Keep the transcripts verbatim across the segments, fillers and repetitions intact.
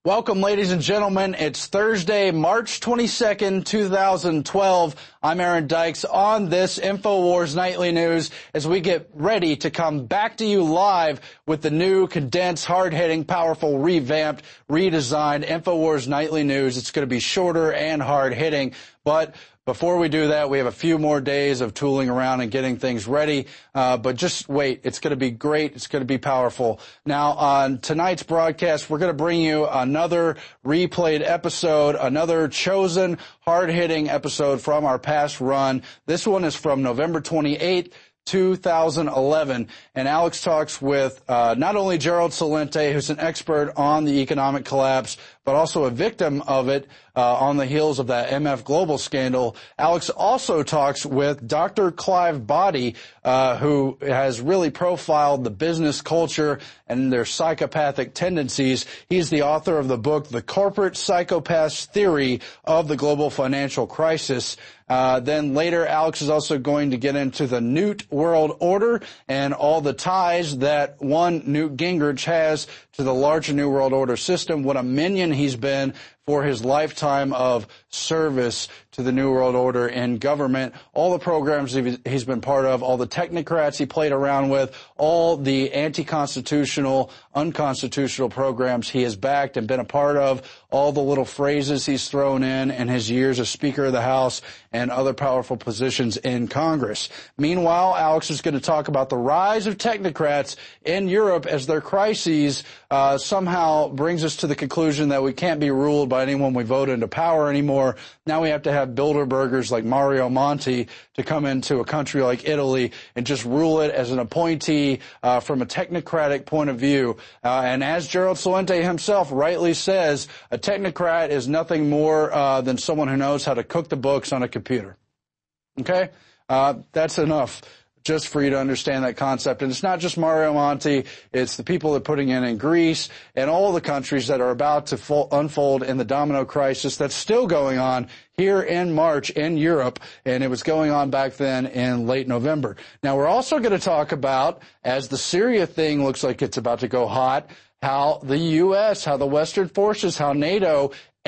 Welcome, ladies and gentlemen. It's Thursday, March twenty-second, two thousand twelve. I'm Aaron Dykes on this InfoWars Nightly News as we get ready to come back to you live with the new, condensed, hard-hitting, powerful, revamped, redesigned InfoWars Nightly News. It's going to be shorter and hard-hitting, but before we do that, we have a few more days of tooling around and getting things ready. Uh, but just wait. It's going to be great. It's going to be powerful. Now, on tonight's broadcast, we're going to bring you another replayed episode, another chosen, hard-hitting episode from our past run. This one is from November twenty-eighth. two thousand eleven, and Alex talks with uh, not only Gerald Celente, who's an expert on the economic collapse, but also a victim of it uh, on the heels of that M F Global scandal. Alex also talks with Doctor Clive Boddy, uh, who has really profiled the business culture and their psychopathic tendencies. He's the author of the book, The Corporate Psychopath's Theory of the Global Financial Crisis. Uh, then later, Alex is also going to get into the Newt World Order and all the ties that one Newt Gingrich has to the larger New World Order system, what a minion he's been for his lifetime of service to the New World Order in government, all the programs he's been part of, all the technocrats he played around with, all the anti-constitutional, unconstitutional programs he has backed and been a part of, all the little phrases he's thrown in in his years as Speaker of the House and other powerful positions in Congress. Meanwhile, Alex is going to talk about the rise of technocrats in Europe as their crises uh, somehow brings us to the conclusion that we can't be ruled by anyone we vote into power anymore. Now we have to have Bilderbergers like Mario Monti to come into a country like Italy and just rule it as an appointee uh, from a technocratic point of view. Uh, and as Gerald Celente himself rightly says, a technocrat is nothing more uh, than someone who knows how to cook the books on a computer. Okay? Uh, that's enough just for you to understand that concept. And it's not just Mario Monti, it's the people they're putting in in Greece and all the countries that are about to fo- unfold in the domino crisis that's still going on here in March in Europe, and it was going on back then in late November. Now, we're also going to talk about, as the Syria thing looks like it's about to go hot, how the U S, how the Western forces, how NATO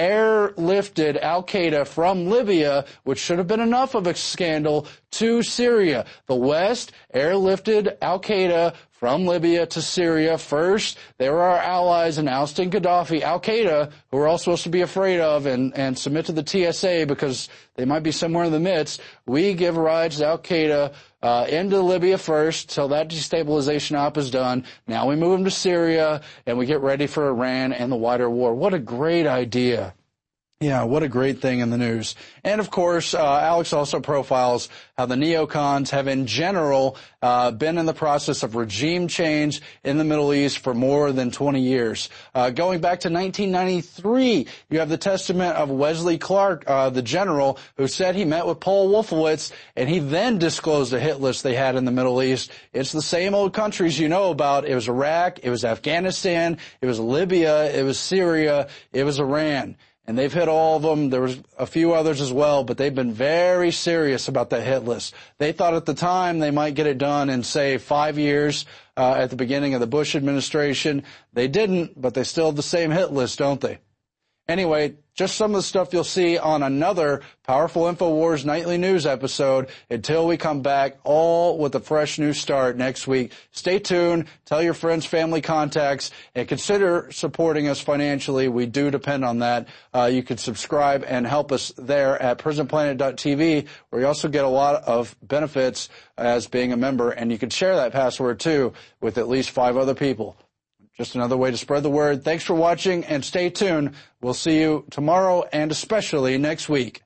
airlifted al-Qaeda from Libya, which should have been enough of a scandal, to Syria. The West airlifted al-Qaeda from Libya to Syria first. They were our allies in ousting Gaddafi. Al-Qaeda, who we're all supposed to be afraid of and, and submit to the T S A because they might be somewhere in the midst. We give rides to Al-Qaeda uh, into Libya first till that destabilization op is done. Now we move them to Syria and we get ready for Iran and the wider war. What a great idea. Yeah, what a great thing in the news. And, of course, uh, Alex also profiles how the neocons have, in general, uh, been in the process of regime change in the Middle East for more than twenty years. Uh, going back to nineteen ninety-three, you have the testament of Wesley Clark, uh, the general, who said he met with Paul Wolfowitz, and he then disclosed a hit list they had in the Middle East. It's the same old countries you know about. It was Iraq, it was Afghanistan, it was Libya, it was Syria, it was Iran. And they've hit all of them. There was a few others as well, but they've been very serious about that hit list. They thought at the time they might get it done in, say, five years uh, at the beginning of the Bush administration. They didn't, but they still have the same hit list, don't they? Anyway, just some of the stuff you'll see on another powerful InfoWars Nightly News episode until we come back, all with a fresh new start next week. Stay tuned, tell your friends, family, contacts, and consider supporting us financially. We do depend on that. Uh, you can subscribe and help us there at prison planet dot t v, where you also get a lot of benefits as being a member, and you can share that password, too, with at least five other people. Just another way to spread the word. Thanks for watching, and stay tuned. We'll see you tomorrow and especially next week.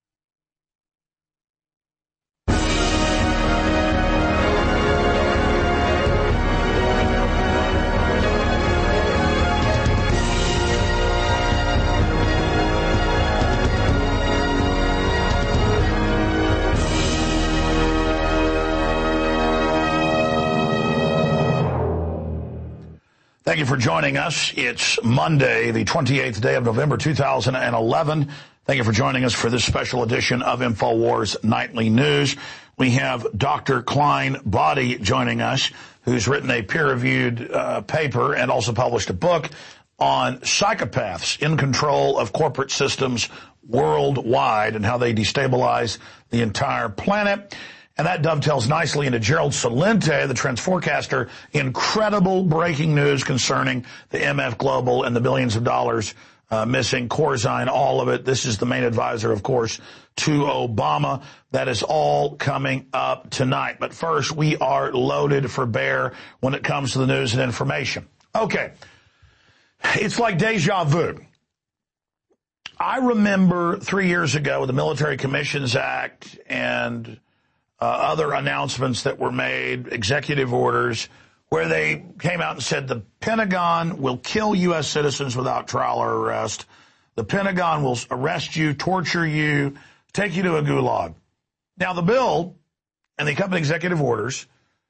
Thank you for joining us. It's Monday, the twenty-eighth day of November, two thousand eleven. Thank you for joining us for this special edition of InfoWars Nightly News. We have Doctor Clive Boddy joining us, who's written a peer-reviewed uh, paper and also published a book on psychopaths in control of corporate systems worldwide and how they destabilize the entire planet. And that dovetails nicely into Gerald Celente, the trends forecaster. Incredible breaking news concerning the M F Global and the billions of dollars uh, missing, Corzine, all of it. This is the main advisor, of course, to Obama. That is all coming up tonight. But first, we are loaded for bear when it comes to the news and information. Okay. It's like deja vu. I remember three years ago with the Military Commissions Act and uh, other announcements that were made, executive orders, where they came out and said the Pentagon will kill U S citizens without trial or arrest. The Pentagon will arrest you, torture you, take you to a gulag. Now, the bill and the accompanying executive orders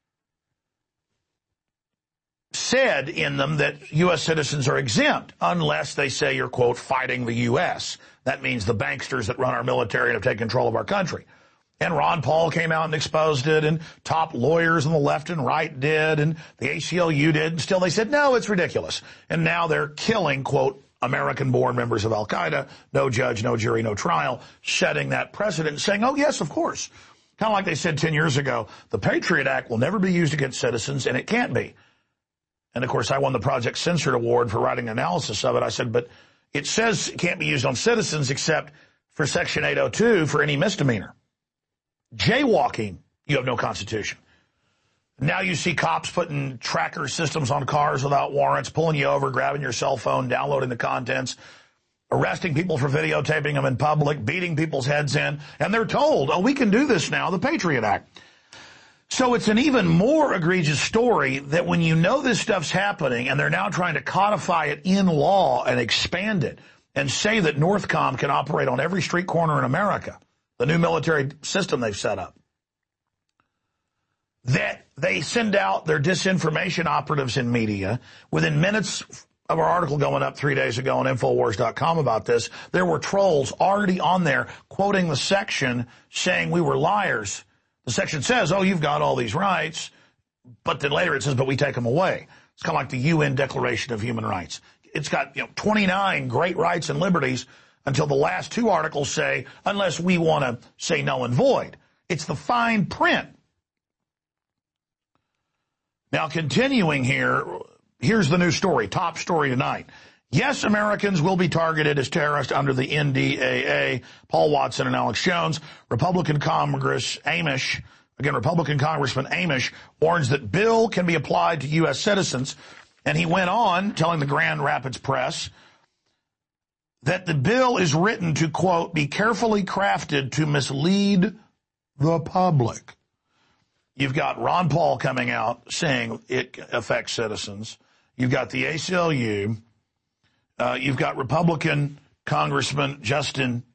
said in them that U S citizens are exempt unless they say you're, quote, fighting the U S. That means the banksters that run our military and have taken control of our country. And Ron Paul came out and exposed it, and top lawyers on the left and right did, and the A C L U did, and still they said, no, it's ridiculous. And now they're killing, quote, American-born members of Al-Qaeda, no judge, no jury, no trial, setting that precedent, saying, oh, yes, of course. Kind of like they said ten years ago, the Patriot Act will never be used against citizens, and it can't be. And, of course, I won the Project Censored Award for writing analysis of it. I said, but it says it can't be used on citizens except for Section eight oh two for any misdemeanor. Jaywalking, you have no constitution. Now you see cops putting tracker systems on cars without warrants, pulling you over, grabbing your cell phone, downloading the contents, arresting people for videotaping them in public, beating people's heads in, and they're told, oh, we can do this now, the Patriot Act. So it's an even more egregious story that when you know this stuff's happening and they're now trying to codify it in law and expand it and say that Northcom can operate on every street corner in America, the new military system they've set up, that they send out their disinformation operatives in media. Within minutes of our article going up three days ago on Infowars dot com about this, there were trolls already on there quoting the section saying we were liars. The section says, oh, you've got all these rights, but then later it says, but we take them away. It's kind of like the U N Declaration of Human Rights. It's got, you know, twenty-nine great rights and liberties until the last two articles say, unless we want to say null and void. It's the fine print. Now, continuing here, here's the new story, top story tonight. Yes, Americans will be targeted as terrorists under the N D A A. Paul Watson and Alex Jones. Republican Congress Amish, again, Republican Congressman Amish warns that bill can be applied to U S citizens. And he went on telling the Grand Rapids Press that the bill is written to, quote, be carefully crafted to mislead the public. You've got Ron Paul coming out saying it affects citizens. You've got the A C L U. Uh, you've got Republican Congressman Justin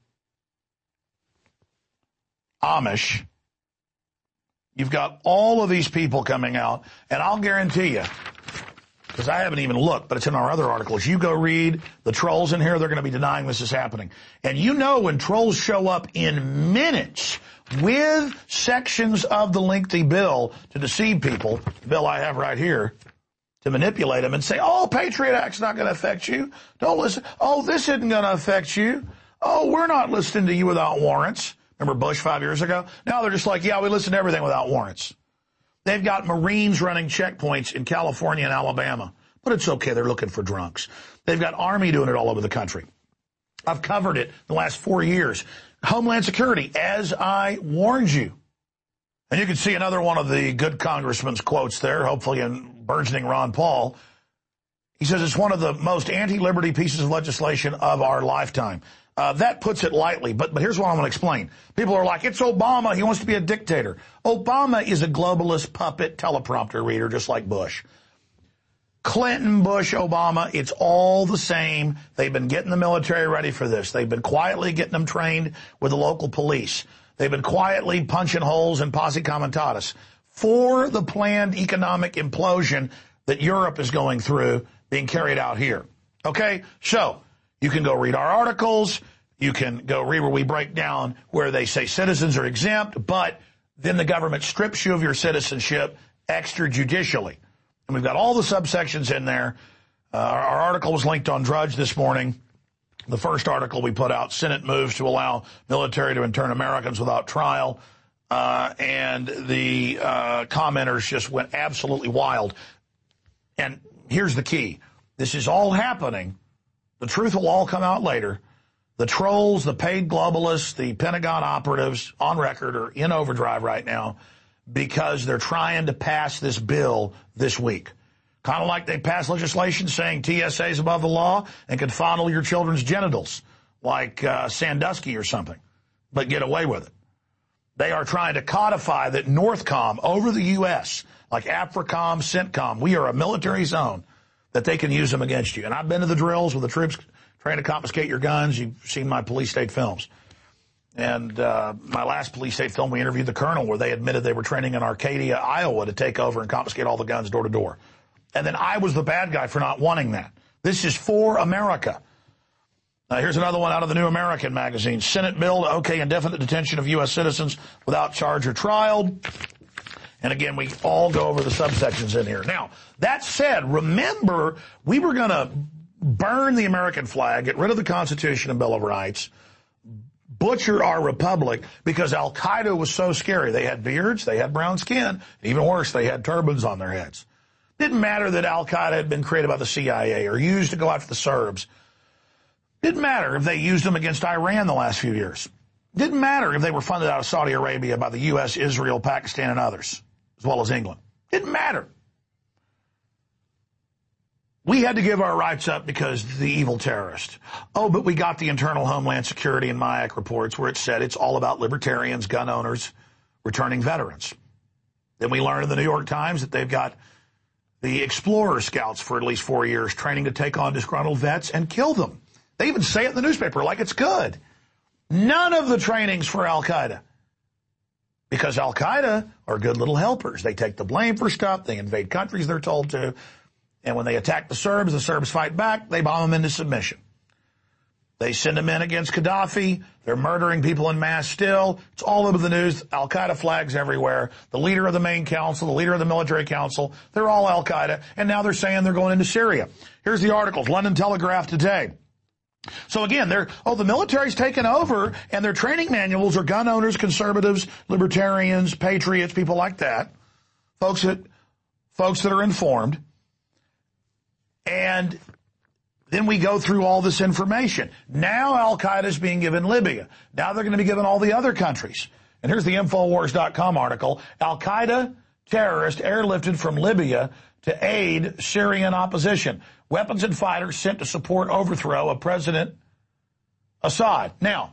Amish. You've got all of these people coming out, and I'll guarantee you, because I haven't even looked, but it's in our other articles. You go read the trolls in here, they're going to be denying this is happening. And you know when trolls show up in minutes with sections of the lengthy bill to deceive people, the bill I have right here, to manipulate them and say, oh, Patriot Act's not going to affect you. Don't listen. Oh, this isn't going to affect you. Oh, we're not listening to you without warrants. Remember Bush five years ago? Now they're just like, yeah, we listen to everything without warrants. They've got Marines running checkpoints in California and Alabama, but it's okay. They're looking for drunks. They've got Army doing it all over the country. I've covered it the last four years. Homeland Security, as I warned you. And you can see another one of the good congressman's quotes there, hopefully in burgeoning Ron Paul. He says it's one of the most anti-liberty pieces of legislation of our lifetime. Uh, that puts it lightly, but, but here's what I'm going to explain. People are like, it's Obama. He wants to be a dictator. Obama is a globalist puppet teleprompter reader, just like Bush. Clinton, Bush, Obama, it's all the same. They've been getting the military ready for this. They've been quietly getting them trained with the local police. They've been quietly punching holes in posse comitatus for the planned economic implosion that Europe is going through being carried out here. Okay? So you can go read our articles. You can go read where we break down where they say citizens are exempt, but then the government strips you of your citizenship extrajudicially. And we've got all the subsections in there. Uh, our article was linked on Drudge this morning. The first article we put out, Senate moves to allow military to intern Americans without trial. Uh, and the uh, commenters just went absolutely wild. And here's the key. This is all happening. The truth will all come out later. The trolls, the paid globalists, the Pentagon operatives on record are in overdrive right now because they're trying to pass this bill this week. Kind of like they passed legislation saying T S A is above the law and can fondle your children's genitals like uh, Sandusky or something, but get away with it. They are trying to codify that Northcom over the U S, like AFRICOM, CENTCOM, we are a military zone, that they can use them against you. And I've been to the drills with the troops trying to confiscate your guns. You've seen my police state films. And uh, my last police state film, we interviewed the colonel where they admitted they were training in Arcadia, Iowa to take over and confiscate all the guns door to door. And then I was the bad guy for not wanting that. This is for America. Now, here's another one out of the New American magazine. Senate bill to okay indefinite detention of U S citizens without charge or trial. And again, we all go over the subsections in here. Now, that said, remember, we were going to burn the American flag, get rid of the Constitution and Bill of Rights, butcher our republic because Al-Qaeda was so scary. They had beards, they had brown skin, even worse, they had turbans on their heads. Didn't matter that Al-Qaeda had been created by the C I A or used to go after the Serbs. Didn't matter if they used them against Iran the last few years. Didn't matter if they were funded out of Saudi Arabia by the U S, Israel, Pakistan, and others, as well as England. Didn't matter. We had to give our rights up because of the evil terrorist. Oh, but we got the Internal Homeland Security and MIAC reports where it said it's all about libertarians, gun owners, returning veterans. Then we learned in the New York Times that they've got the Explorer Scouts for at least four years training to take on disgruntled vets and kill them. They even say it in the newspaper like it's good. None of the training's for Al-Qaeda. Because Al-Qaeda are good little helpers. They take the blame for stuff. They invade countries they're told to. And when they attack the Serbs, the Serbs fight back. They bomb them into submission. They send them in against Gaddafi. They're murdering people en masse still. It's all over the news. Al-Qaeda flags everywhere. The leader of the main council, the leader of the military council, they're all Al-Qaeda. And now they're saying they're going into Syria. Here's the articles. London Telegraph today. So again, they're, oh, the military's taken over and their training manuals are gun owners, conservatives, libertarians, patriots, people like that. Folks that, folks that are informed. And then we go through all this information. Now Al-Qaeda is being given Libya. Now they're going to be given all the other countries. And here's the Infowars dot com article. Al-Qaeda terrorist airlifted from Libya to aid Syrian opposition. Weapons and fighters sent to support overthrow of President Assad. Now,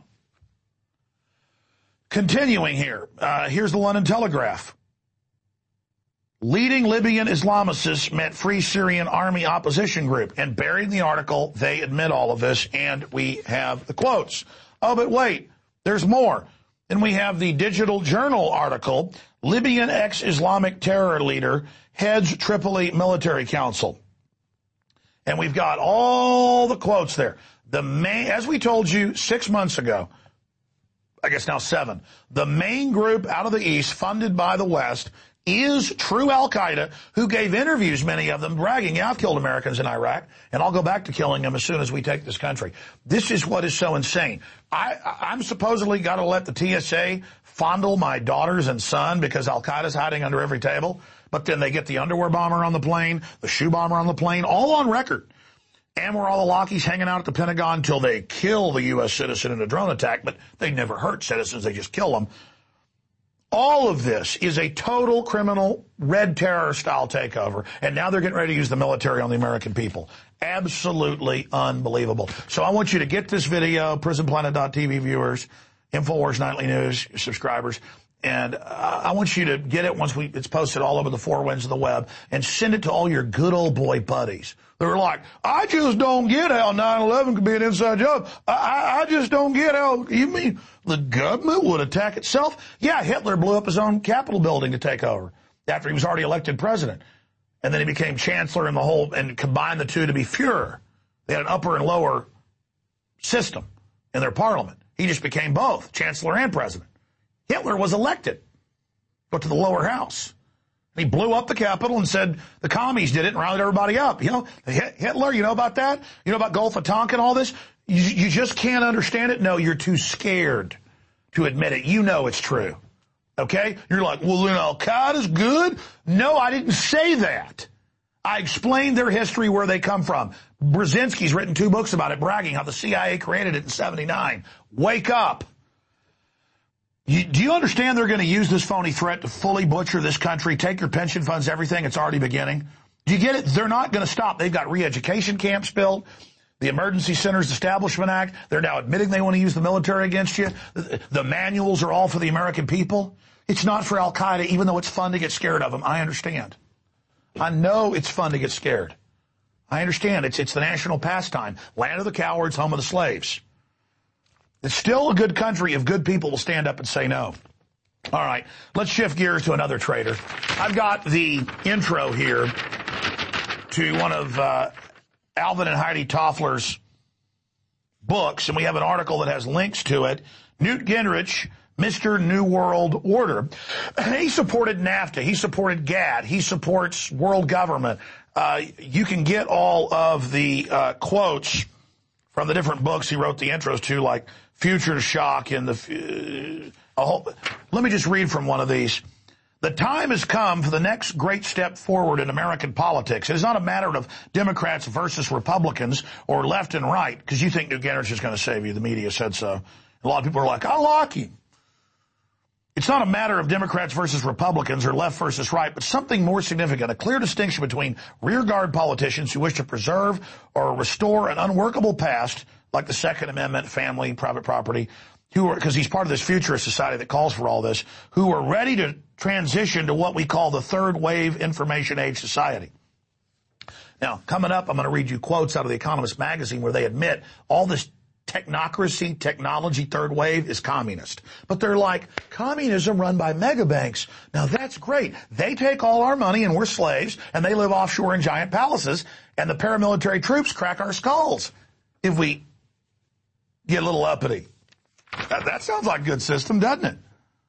continuing here, uh, here's the London Telegraph. Leading Libyan Islamicists met Free Syrian Army opposition group. And buried in the article, they admit all of this, and we have the quotes. Oh, but wait, there's more. Then we have the Digital Journal article, Libyan ex-Islamic terror leader heads Tripoli Military Council. And we've got all the quotes there. The main, as we told you six months ago, I guess now seven, the main group out of the East funded by the West is true Al-Qaeda, who gave interviews, many of them, bragging, yeah, I've killed Americans in Iraq, and I'll go back to killing them as soon as we take this country. This is what is so insane. I, I'm supposedly got to let the T S A fondle my daughters and son because Al-Qaeda's hiding under every table, but then they get the underwear bomber on the plane, the shoe bomber on the plane, all on record. And we're all the Lockies hanging out at the Pentagon until they kill the U S citizen in a drone attack, but they never hurt citizens, they just kill them. All of this is a total criminal red terror style takeover, and now they're getting ready to use the military on the American people. Absolutely unbelievable. So I want you to get this video, prison planet dot T V viewers, Infowars Nightly News subscribers, and I want you to get it once we it's posted all over the four winds of the web, and send it to all your good old boy buddies. They're like, I just don't get how nine eleven could be an inside job. I, I, I just don't get how, you mean the government would attack itself? Yeah, Hitler blew up his own Capitol building to take over after he was already elected president. And then he became chancellor in the whole, and combined the two to be Fuhrer. They had an upper and lower system in their parliament. He just became both, chancellor and president. Hitler was elected, go to the lower house. He blew up the Capitol and said the commies did it and rounded everybody up. You know, Hitler, you know about that? You know about Gulf of Tonkin, all this? You, you just can't understand it? No, you're too scared to admit it. You know it's true. Okay? You're like, well, then Al-Qaeda's good? No, I didn't say that. I explained their history, where they come from. Brzezinski's written two books about it, bragging how the C I A created it in seventy-nine. Wake up. You, do you understand they're going to use this phony threat to fully butcher this country, take your pension funds, everything? It's already beginning. Do you get it? They're not going to stop. They've got re-education camps built, the Emergency Centers Establishment Act. They're now admitting they want to use the military against you. The, the manuals are all for the American people. It's not for Al-Qaeda, even though it's fun to get scared of them. I understand. I know it's fun to get scared. I understand. It's, it's the national pastime. Land of the cowards, home of the slaves. It's still a good country if good people will stand up and say no. All right, let's shift gears to another traitor. I've got the intro here to one of uh, Alvin and Heidi Toffler's books, and we have an article that has links to it. Newt Gingrich, Mister New World Order. He supported NAFTA. He supported GATT. He supports world government. Uh, you can get all of the uh, quotes from the different books he wrote the intros to, like Future Shock and the... Uh, a whole, let me just read from one of these. The time has come for the next great step forward in American politics. It is not a matter of Democrats versus Republicans or left and right, because you think Newt Gingrich is going to save you. The media said so. A lot of people are like, I like him. It's not a matter of Democrats versus Republicans or left versus right, but something more significant, a clear distinction between rearguard politicians who wish to preserve or restore an unworkable past, like the Second Amendment, family, private property, who are, because he's part of this futurist society that calls for all this, who are ready to transition to what we call the third wave information age society. Now, coming up, I'm going to read you quotes out of The Economist magazine where they admit all this technocracy, technology, third wave is communist. But they're like, communism run by mega banks. Now that's great. They take all our money and we're slaves, and they live offshore in giant palaces, and the paramilitary troops crack our skulls if we get a little uppity. That, that sounds like a good system, doesn't it?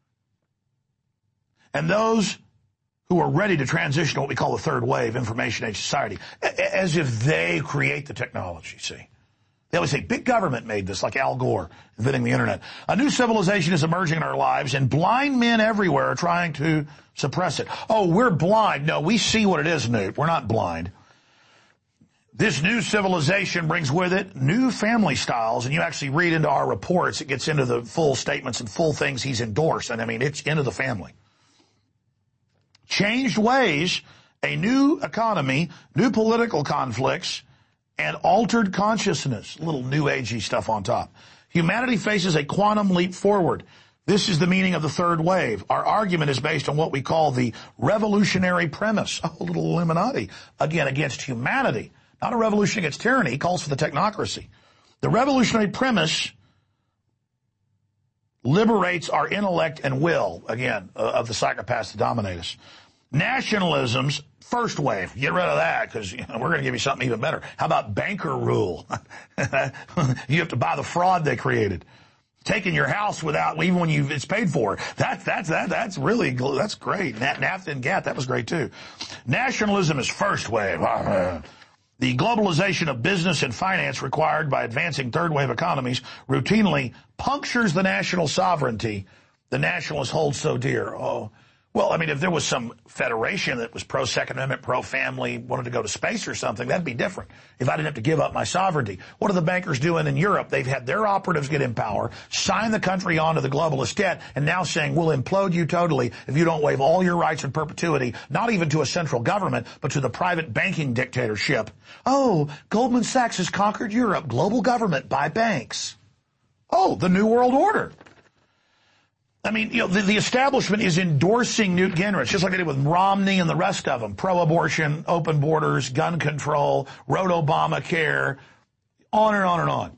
And those who are ready to transition to what we call the third wave, information age society, as if they create the technology, see? They always say, big government made this, like Al Gore inventing the internet. A new civilization is emerging in our lives, and blind men everywhere are trying to suppress it. Oh, we're blind. No, we see what it is, Newt. We're not blind. This new civilization brings with it new family styles, and you actually read into our reports. It gets into the full statements and full things he's endorsed, and I mean, it's into the family. Changed ways, a new economy, new political conflicts, and altered consciousness, a little new agey stuff on top. Humanity faces a quantum leap forward. This is the meaning of the third wave. Our argument is based on what we call the revolutionary premise. Oh, a little Illuminati. Again, against humanity. Not a revolution against tyranny. He calls for the technocracy. The revolutionary premise liberates our intellect and will, again, uh, of the psychopaths that dominate us. Nationalism's first wave. Get rid of that, because you know, we're going to give you something even better. How about banker rule? You have to buy the fraud they created. Taking your house without, even when you it's paid for. That, that's, that, that's really, that's great. NAFTA and GATT, that was great too. Nationalism is first wave. The globalization of business and finance required by advancing third wave economies routinely punctures the national sovereignty the nationalists hold so dear. Oh, well, I mean, if there was some federation that was pro-Second Amendment, pro-family, wanted to go to space or something, that'd be different. If I didn't have to give up my sovereignty. What are the bankers doing in Europe? They've had their operatives get in power, sign the country onto the globalist debt, and now saying, we'll implode you totally if you don't waive all your rights in perpetuity, not even to a central government, but to the private banking dictatorship. Oh, Goldman Sachs has conquered Europe. Global government by banks. Oh, the New World Order. I mean, you know, the, the establishment is endorsing Newt Gingrich, just like they did with Romney and the rest of them. Pro-abortion, open borders, gun control, wrote Obamacare, on and on and on.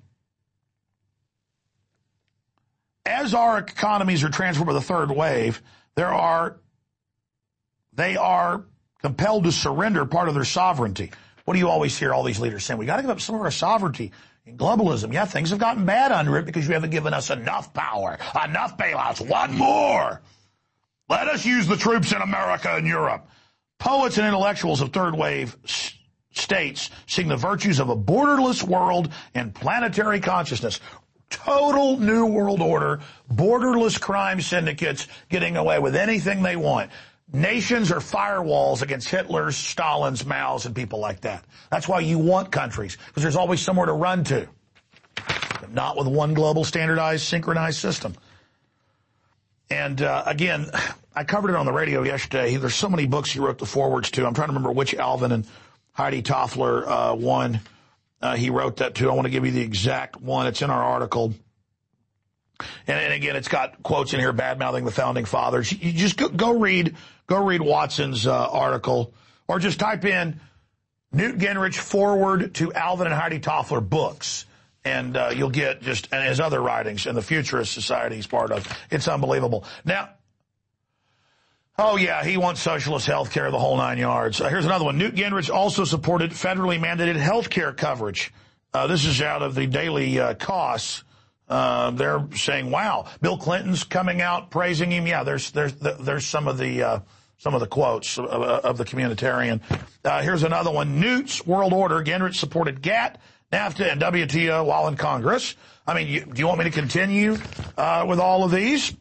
As our economies are transformed by the third wave, there are, they are compelled to surrender part of their sovereignty. What do you always hear all these leaders saying? We got to give up some of our sovereignty. In globalism, yeah, things have gotten bad under it because you haven't given us enough power, enough bailouts. One more. Let us use the troops in America and Europe. Poets and intellectuals of third wave s- states sing the virtues of a borderless world and planetary consciousness. Total new world order, borderless crime syndicates getting away with anything they want. Nations are firewalls against Hitler's, Stalin's, Mao's, and people like that. That's why you want countries, because there's always somewhere to run to. But not with one global standardized, synchronized system. And uh, again, I covered it on the radio yesterday. There's so many books he wrote the forwards to. I'm trying to remember which Alvin and Heidi Toffler uh, one uh, he wrote that to. I want to give you the exact one. It's in our article. And, and again, it's got quotes in here bad-mouthing the founding fathers. You just go, go read go read Watson's uh, article, or just type in Newt Gingrich forward to Alvin and Heidi Toffler books. And uh, you'll get just, and his other writings and the Futurist Society he's part of. It's unbelievable. Now, oh yeah, he wants socialist health care, the whole nine yards. Uh, here's another one. Newt Gingrich also supported federally mandated health care coverage. Uh, this is out of the Daily uh, Costs. Uh, they're saying, wow, Bill Clinton's coming out praising him. Yeah, there's there's there's some of the uh, some of the quotes of, of the communitarian. Uh, here's another one. Newt's world order. Gingrich supported GATT, NAFTA, and W T O while in Congress. I mean, you, do you want me to continue uh, with all of these?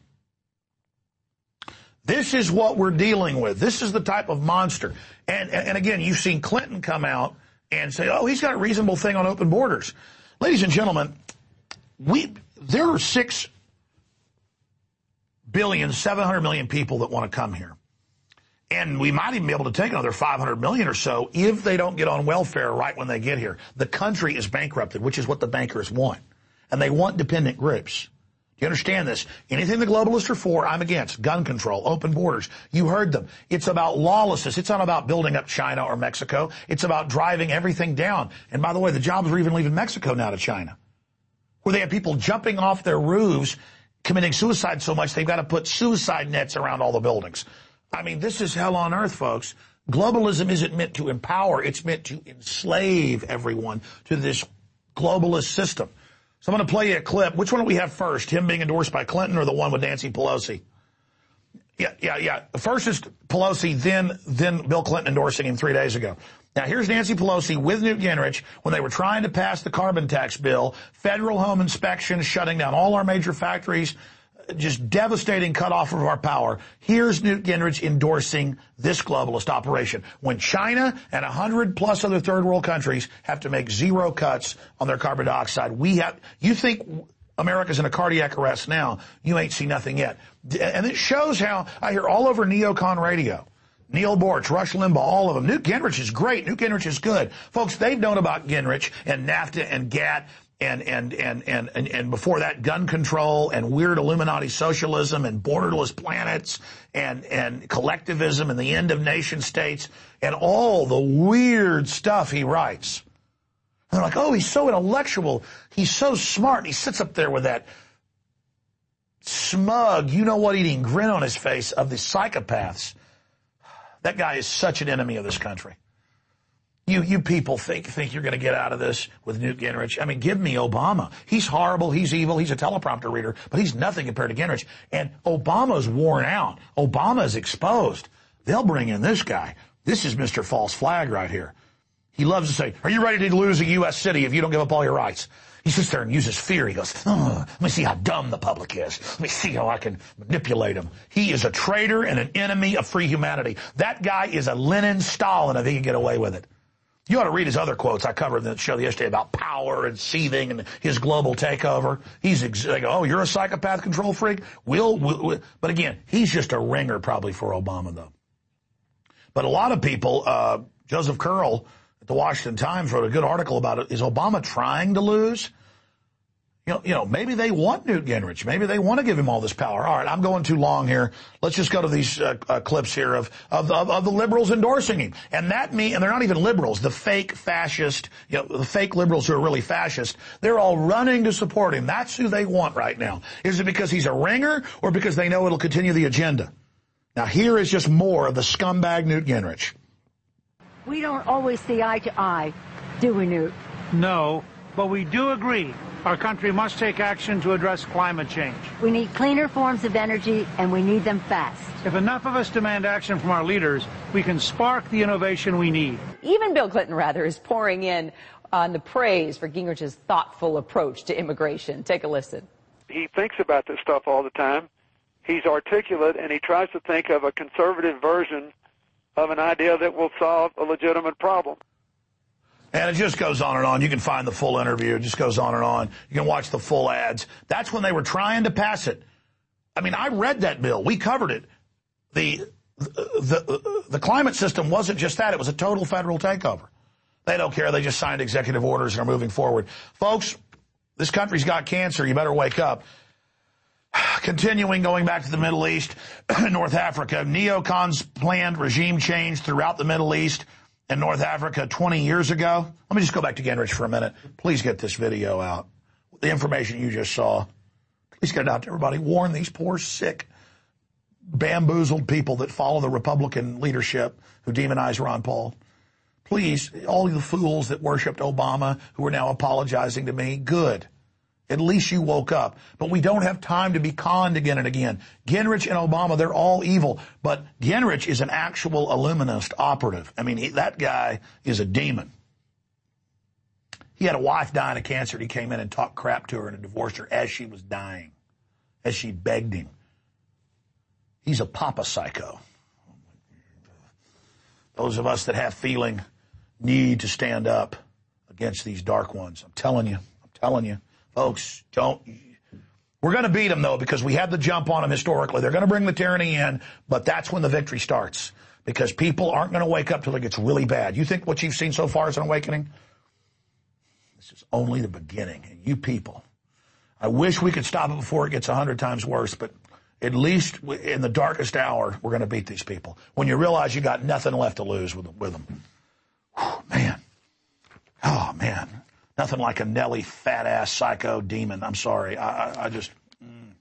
This is what we're dealing with. This is the type of monster. And, and, and again, you've seen Clinton come out and say, oh, he's got a reasonable thing on open borders. Ladies and gentlemen, we there are six billion, seven hundred million people that want to come here. And we might even be able to take another five hundred million or so if they don't get on welfare right when they get here. The country is bankrupted, which is what the bankers want. And they want dependent groups. Do you understand this? Anything the globalists are for, I'm against. Gun control, open borders. You heard them. It's about lawlessness. It's not about building up China or Mexico. It's about driving everything down. And by the way, the jobs are even leaving Mexico now to China, where they have people jumping off their roofs, committing suicide so much they've got to put suicide nets around all the buildings. I mean, this is hell on earth, folks. Globalism isn't meant to empower. It's meant to enslave everyone to this globalist system. So I'm going to play you a clip. Which one do we have first? Him being endorsed by Clinton or the one with Nancy Pelosi? Yeah, yeah, yeah. First is Pelosi, then, then Bill Clinton endorsing him three days ago. Now, here's Nancy Pelosi with Newt Gingrich when they were trying to pass the carbon tax bill, federal home inspections, shutting down all our major factories, just devastating cutoff of our power. Here's Newt Gingrich endorsing this globalist operation when China and a hundred plus other third world countries have to make zero cuts on their carbon dioxide. We have, you think America's in a cardiac arrest now, you ain't seen nothing yet. And it shows how I hear all over neocon radio, Neil Borch, Rush Limbaugh, all of them. Newt Gingrich is great. Newt Gingrich is good. Folks, they've known about Gingrich and NAFTA and GATT and, and, and, and, and, and before that, gun control and weird Illuminati socialism and borderless planets and, and collectivism and the end of nation states and all the weird stuff he writes. And they're like, oh, he's so intellectual. He's so smart. He sits up there with that smug, you-know-what-eating grin on his face of the psychopaths. That guy is such an enemy of this country. You you people think think you're going to get out of this with Newt Gingrich. I mean, give me Obama. He's horrible. He's evil. He's a teleprompter reader, but he's nothing compared to Gingrich. And Obama's worn out. Obama's exposed. They'll bring in this guy. This is Mister False Flag right here. He loves to say, are you ready to lose a U S city if you don't give up all your rights? He sits there and uses fear. He goes, oh, let me see how dumb the public is. Let me see how I can manipulate him. He is a traitor and an enemy of free humanity. That guy is a Lenin Stalin if he can get away with it. You ought to read his other quotes I covered in the show yesterday about power and seething and his global takeover. He's, ex- they go, oh, you're a psychopath control freak? We'll, we'll, we'll. But again, he's just a ringer probably for Obama, though. But a lot of people, uh, Joseph Curl at the Washington Times wrote a good article about it. Is Obama trying to lose? You know, you know, maybe they want Newt Gingrich. Maybe they want to give him all this power. All right, I'm going too long here. Let's just go to these uh, uh, clips here of of, of of the liberals endorsing him. And that mean, and they're not even liberals. The fake fascist, you know, the fake liberals who are really fascist, they're all running to support him. That's who they want right now. Is it because he's a ringer or because they know it'll continue the agenda? Now, here is just more of the scumbag Newt Gingrich. We don't always see eye to eye, do we, Newt? No, but we do agree Our country must take action to address climate change. We need cleaner forms of energy, and we need them fast. If enough of us demand action from our leaders, we can spark the innovation we need. Even Bill Clinton, rather, is pouring in on the praise for Gingrich's thoughtful approach to immigration. Take a listen. He thinks about this stuff all the time. He's articulate, and he tries to think of a conservative version of an idea that will solve a legitimate problem. And it just goes on and on. You can find the full interview. It just goes on and on. You can watch the full ads. That's when they were trying to pass it. I mean, I read that bill. We covered it. The, the, the climate system wasn't just that. It was a total federal takeover. They don't care. They just signed executive orders and are moving forward. Folks, this country's got cancer. You better wake up. Continuing, going back to the Middle East, North Africa, neocons planned regime change throughout the Middle East and North Africa twenty years ago. Let me just go back to Gingrich for a minute. Please get this video out. The information you just saw. Please get it out to everybody. Warn these poor, sick, bamboozled people that follow the Republican leadership who demonize Ron Paul. Please, all of the fools that worshipped Obama who are now apologizing to me, good. At least you woke up. But we don't have time to be conned again and again. Gingrich and Obama, they're all evil. But Gingrich is an actual Illuminist operative. I mean, he, that guy is a demon. He had a wife dying of cancer, and he came in and talked crap to her and divorced her as she was dying, as she begged him. He's a papa psycho. Those of us that have feeling need to stand up against these dark ones. I'm telling you. I'm telling you. Folks, don't. We're going to beat them, though, because we had the jump on them historically. They're going to bring the tyranny in, but that's when the victory starts, because people aren't going to wake up till it gets really bad. You think what you've seen so far is an awakening? This is only the beginning. And you people, I wish we could stop it before it gets a hundred times worse, but at least in the darkest hour, we're going to beat these people. When you realize you got nothing left to lose with, with them. Whew, man. Oh, man. Nothing like a Nelly fat-ass psycho demon. I'm sorry. I, I, I just... Mm.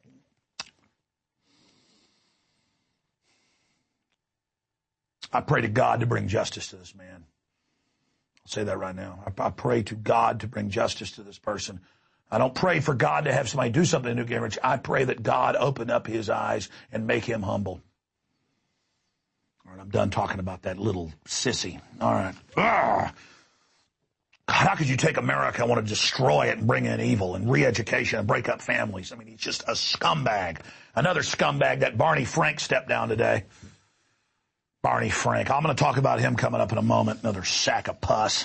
I pray to God to bring justice to this man. I'll say that right now. I, I pray to God to bring justice to this person. I don't pray for God to have somebody do something to Newt Gingrich. I pray that God open up his eyes and make him humble. All right, I'm done talking about that little sissy. All right. Ugh. How could you take America and want to destroy it and bring in evil and re-education and break up families? I mean, he's just a scumbag. Another scumbag, that Barney Frank stepped down today. Barney Frank. I'm going to talk about him coming up in a moment. Another sack of pus.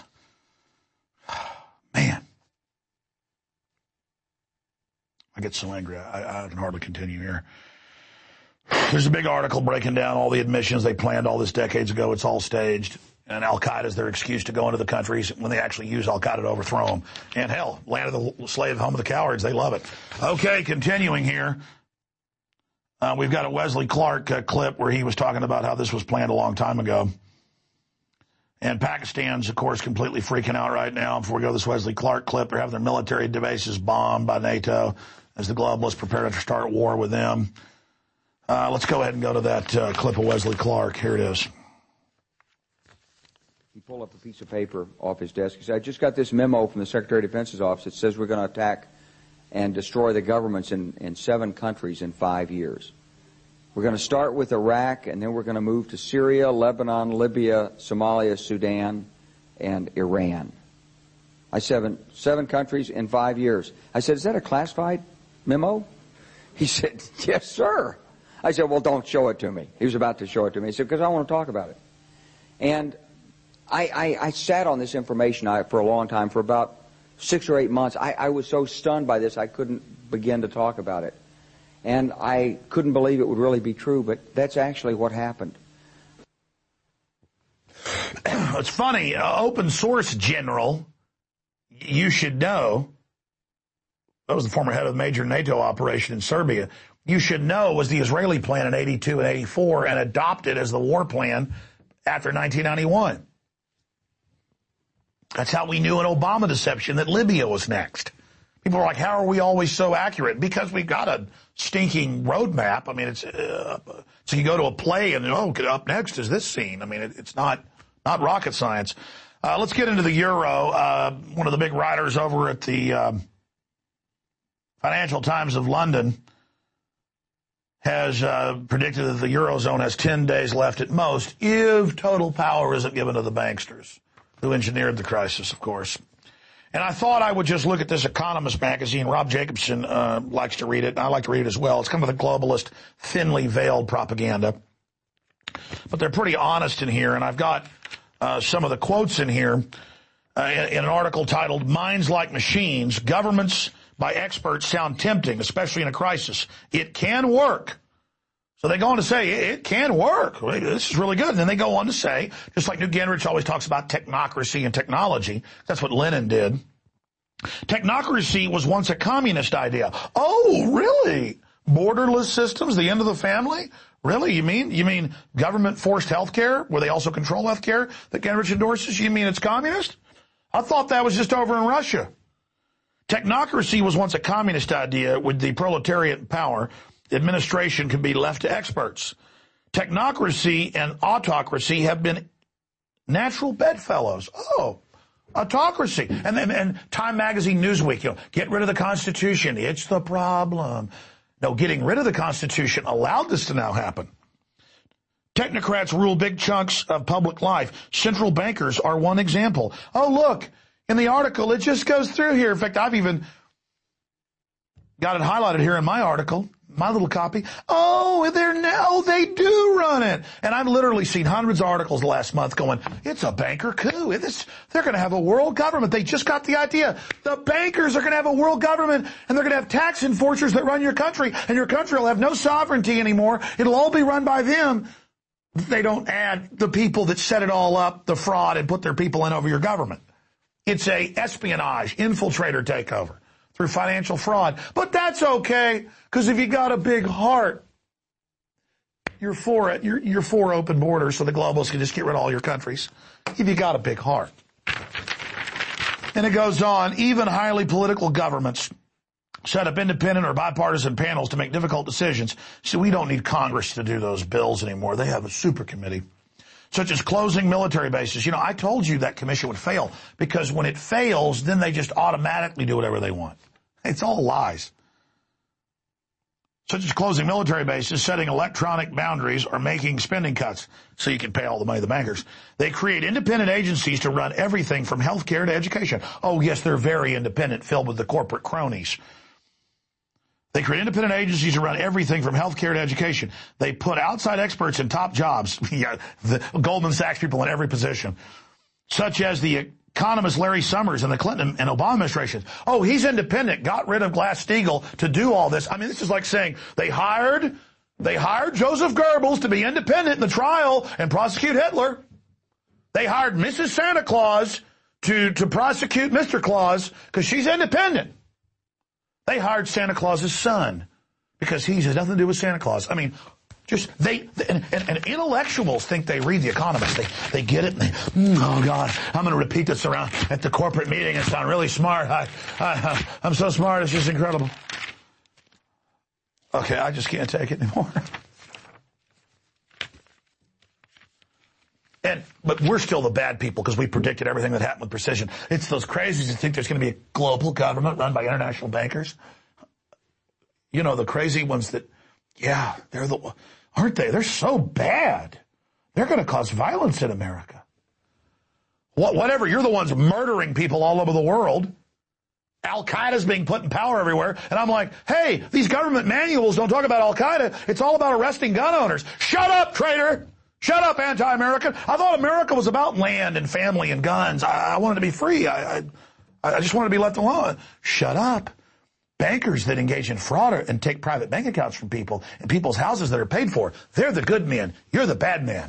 Man. I get so angry, I, I can hardly continue here. There's a big article breaking down all the admissions they planned all this decades ago. It's all staged. And Al-Qaeda is their excuse to go into the countries when they actually use Al-Qaeda to overthrow them. And hell, land of the slave, home of the cowards, they love it. Okay, continuing here. Uh, we've got a Wesley Clark uh, clip where he was talking about how this was planned a long time ago. And Pakistan's, of course, completely freaking out right now. Before we go to this Wesley Clark clip, they're having their military bases bombed by NATO as the globalists prepare to start war with them. Uh, let's go ahead and go to that uh, clip of Wesley Clark. Here it is. He pulled up a piece of paper off his desk. He said, I just got this memo from the Secretary of Defense's office that says we're going to attack and destroy the governments in, in seven countries in five years. We're going to start with Iraq, and then we're going to move to Syria, Lebanon, Libya, Somalia, Sudan, and Iran. I said, seven, seven countries in five years. I said, is that a classified memo? He said, yes, sir. I said, well, don't show it to me. He was about to show it to me. He said, because I want to talk about it. And I, I, I sat on this information for a long time, for about six or eight months. I, I was so stunned by this, I couldn't begin to talk about it. And I couldn't believe it would really be true, but that's actually what happened. It's funny, uh, open source general, you should know, that was the former head of the major NATO operation in Serbia, you should know was the Israeli plan in eighty-two and eighty-four and adopted as the war plan after nineteen ninety-one. That's how we knew in Obama deception that Libya was next. People are like, how are we always so accurate? Because we've got a stinking roadmap. I mean, it's uh, so you go to a play and, oh, up next is this scene. I mean, it, it's not not rocket science. Uh, let's get into the Euro. Uh, one of the big writers over at the um, Financial Times of London has uh, predicted that the Eurozone has ten days left at most if total power isn't given to the banksters, who engineered the crisis, of course. And I thought I would just look at this Economist magazine. Rob Jacobson uh, likes to read it, and I like to read it as well. It's kind of the globalist, thinly veiled propaganda. But they're pretty honest in here, and I've got uh, some of the quotes in here uh, in, in an article titled, Minds Like Machines, Governments by Experts Sound Tempting, Especially in a Crisis. It Can Work. So they go on to say, it can work. This is really good. And then they go on to say, just like Newt Gingrich always talks about technocracy and technology, that's what Lenin did. Technocracy was once a communist idea. Oh, really? Borderless systems, the end of the family? Really? You mean, you mean government-forced health care, where they also control health care, that Gingrich endorses? You mean it's communist? I thought that was just over in Russia. Technocracy was once a communist idea with the proletariat in power. Administration can be left to experts. Technocracy and autocracy have been natural bedfellows. Oh, autocracy. And then and Time Magazine, Newsweek, you know, get rid of the Constitution. It's the problem. No, getting rid of the Constitution allowed this to now happen. Technocrats rule big chunks of public life. Central bankers are one example. Oh, look, in the article, it just goes through here. In fact, I've even got it highlighted here in my article. My little copy. Oh, they're now, they do run it. And I've literally seen hundreds of articles last month going, it's a banker coup. It's, they're going to have a world government. They just got the idea. The bankers are going to have a world government, and they're going to have tax enforcers that run your country, and your country will have no sovereignty anymore. It'll all be run by them. They don't add the people that set it all up, the fraud, and put their people in over your government. It's a espionage, infiltrator takeover through financial fraud. But that's okay, because if you got a big heart, you're for it. You're, you're for open borders so the globalists can just get rid of all your countries. If you got a big heart. And it goes on, even highly political governments set up independent or bipartisan panels to make difficult decisions. See, we don't need Congress to do those bills anymore. They have a super committee. Such as closing military bases. You know, I told you that commission would fail, because when it fails, then they just automatically do whatever they want. It's all lies. Such as closing military bases, setting electronic boundaries, or making spending cuts so you can pay all the money to the bankers. They create independent agencies to run everything from health care to education. Oh, yes, they're very independent, filled with the corporate cronies. They create independent agencies to run everything from healthcare to education. They put outside experts in top jobs. Yeah, the Goldman Sachs people in every position, such as the economist Larry Summers in the Clinton and Obama administrations. Oh, he's independent. Got rid of Glass-Steagall to do all this. I mean, this is like saying they hired they hired Joseph Goebbels to be independent in the trial and prosecute Hitler. They hired Missus Santa Claus to to prosecute Mister Claus because she's independent. They hired Santa Claus's son because he has nothing to do with Santa Claus. I mean, just they, and, and, and intellectuals think they read The Economist. They, they get it and they, mm, oh God, I'm going to repeat this around at the corporate meeting and sound really smart. I, I, I'm so smart, it's just incredible. Okay, I just can't take it anymore. And, but we're still the bad people because we predicted everything that happened with precision. It's those crazies that think there's going to be a global government run by international bankers. You know, the crazy ones that, yeah, they're the, aren't they? They're so bad. They're going to cause violence in America. What, whatever, you're the ones murdering people all over the world. Al-Qaeda's being put in power everywhere. And I'm like, hey, these government manuals don't talk about Al-Qaeda. It's all about arresting gun owners. Shut up, traitor. Shut up, anti-American. I thought America was about land and family and guns. I, I wanted to be free. I, I, I just wanted to be left alone. Shut up. Bankers that engage in fraud and take private bank accounts from people in people's houses that are paid for, they're the good men. You're the bad man.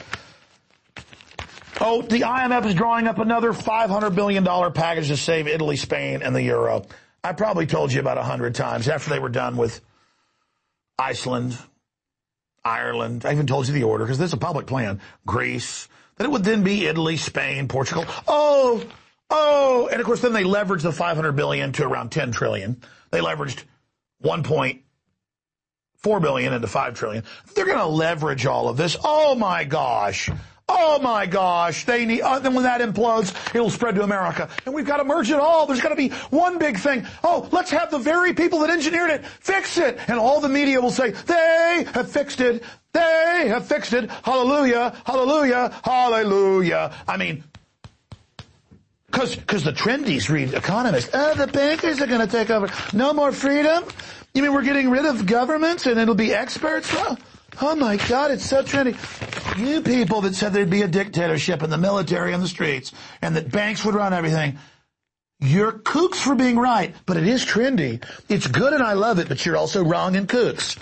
Oh, the I M F is drawing up another five hundred billion dollars package to save Italy, Spain, and the euro. I probably told you about a hundred times after they were done with Iceland, Ireland. I even told you the order because there's a public plan. Greece. Then it would then be Italy, Spain, Portugal. Oh, oh. And of course, then they leveraged the five hundred billion dollars to around ten trillion dollars. They leveraged one point four billion dollars into five trillion dollars. They're going to leverage all of this. Oh, my gosh. Oh my gosh, they need, uh, then when that implodes, it'll spread to America. And we've got to merge it all. There's got to be one big thing. Oh, let's have the very people that engineered it fix it. And all the media will say, they have fixed it. They have fixed it. Hallelujah, hallelujah, hallelujah. I mean, cause, cause the trendies read Economist. Oh, the bankers are going to take over. No more freedom? You mean we're getting rid of governments and it'll be experts? Oh, oh my God, it's so trendy. You people that said there'd be a dictatorship in the military and the streets and that banks would run everything, you're kooks for being right, but it is trendy. It's good and I love it, but you're also wrong and kooks.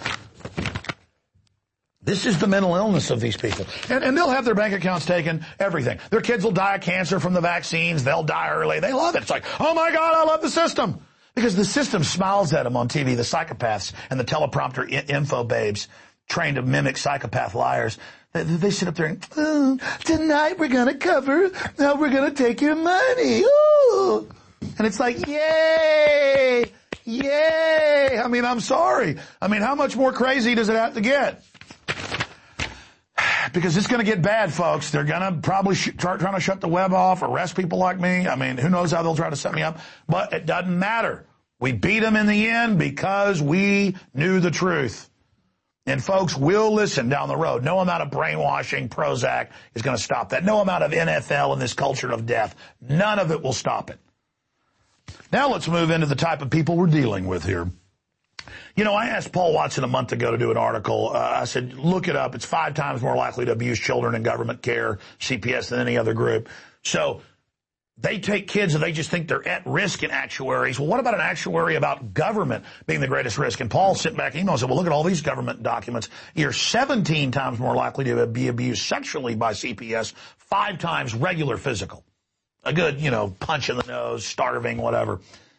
This is the mental illness of these people. And, and they'll have their bank accounts taken, everything. Their kids will die of cancer from the vaccines. They'll die early. They love it. It's like, oh my God, I love the system. Because the system smiles at them on T V, the psychopaths and the teleprompter info babes trained to mimic psychopath liars. They, they sit up there and, oh, tonight we're going to cover how we're going to take your money. Ooh. And it's like, yay, yay. I mean, I'm sorry. I mean, how much more crazy does it have to get? Because it's going to get bad, folks. They're going to probably sh- start trying to shut the web off, arrest people like me. I mean, who knows how they'll try to set me up. But it doesn't matter. We beat them in the end because we knew the truth. And folks will listen down the road. No amount of brainwashing, Prozac is going to stop that. No amount of N F L and this culture of death. None of it will stop it. Now let's move into the type of people we're dealing with here. You know, I asked Paul Watson a month ago to do an article. Uh, I said, look it up. It's five times more likely to abuse children in government care, C P S, than any other group. So they take kids and they just think they're at risk in actuaries. Well, what about an actuary about government being the greatest risk? And Paul sent back an email and said, well, look at all these government documents. You're seventeen times more likely to be abused sexually by C P S, five times regular physical. A good, you know, punch in the nose, starving, whatever.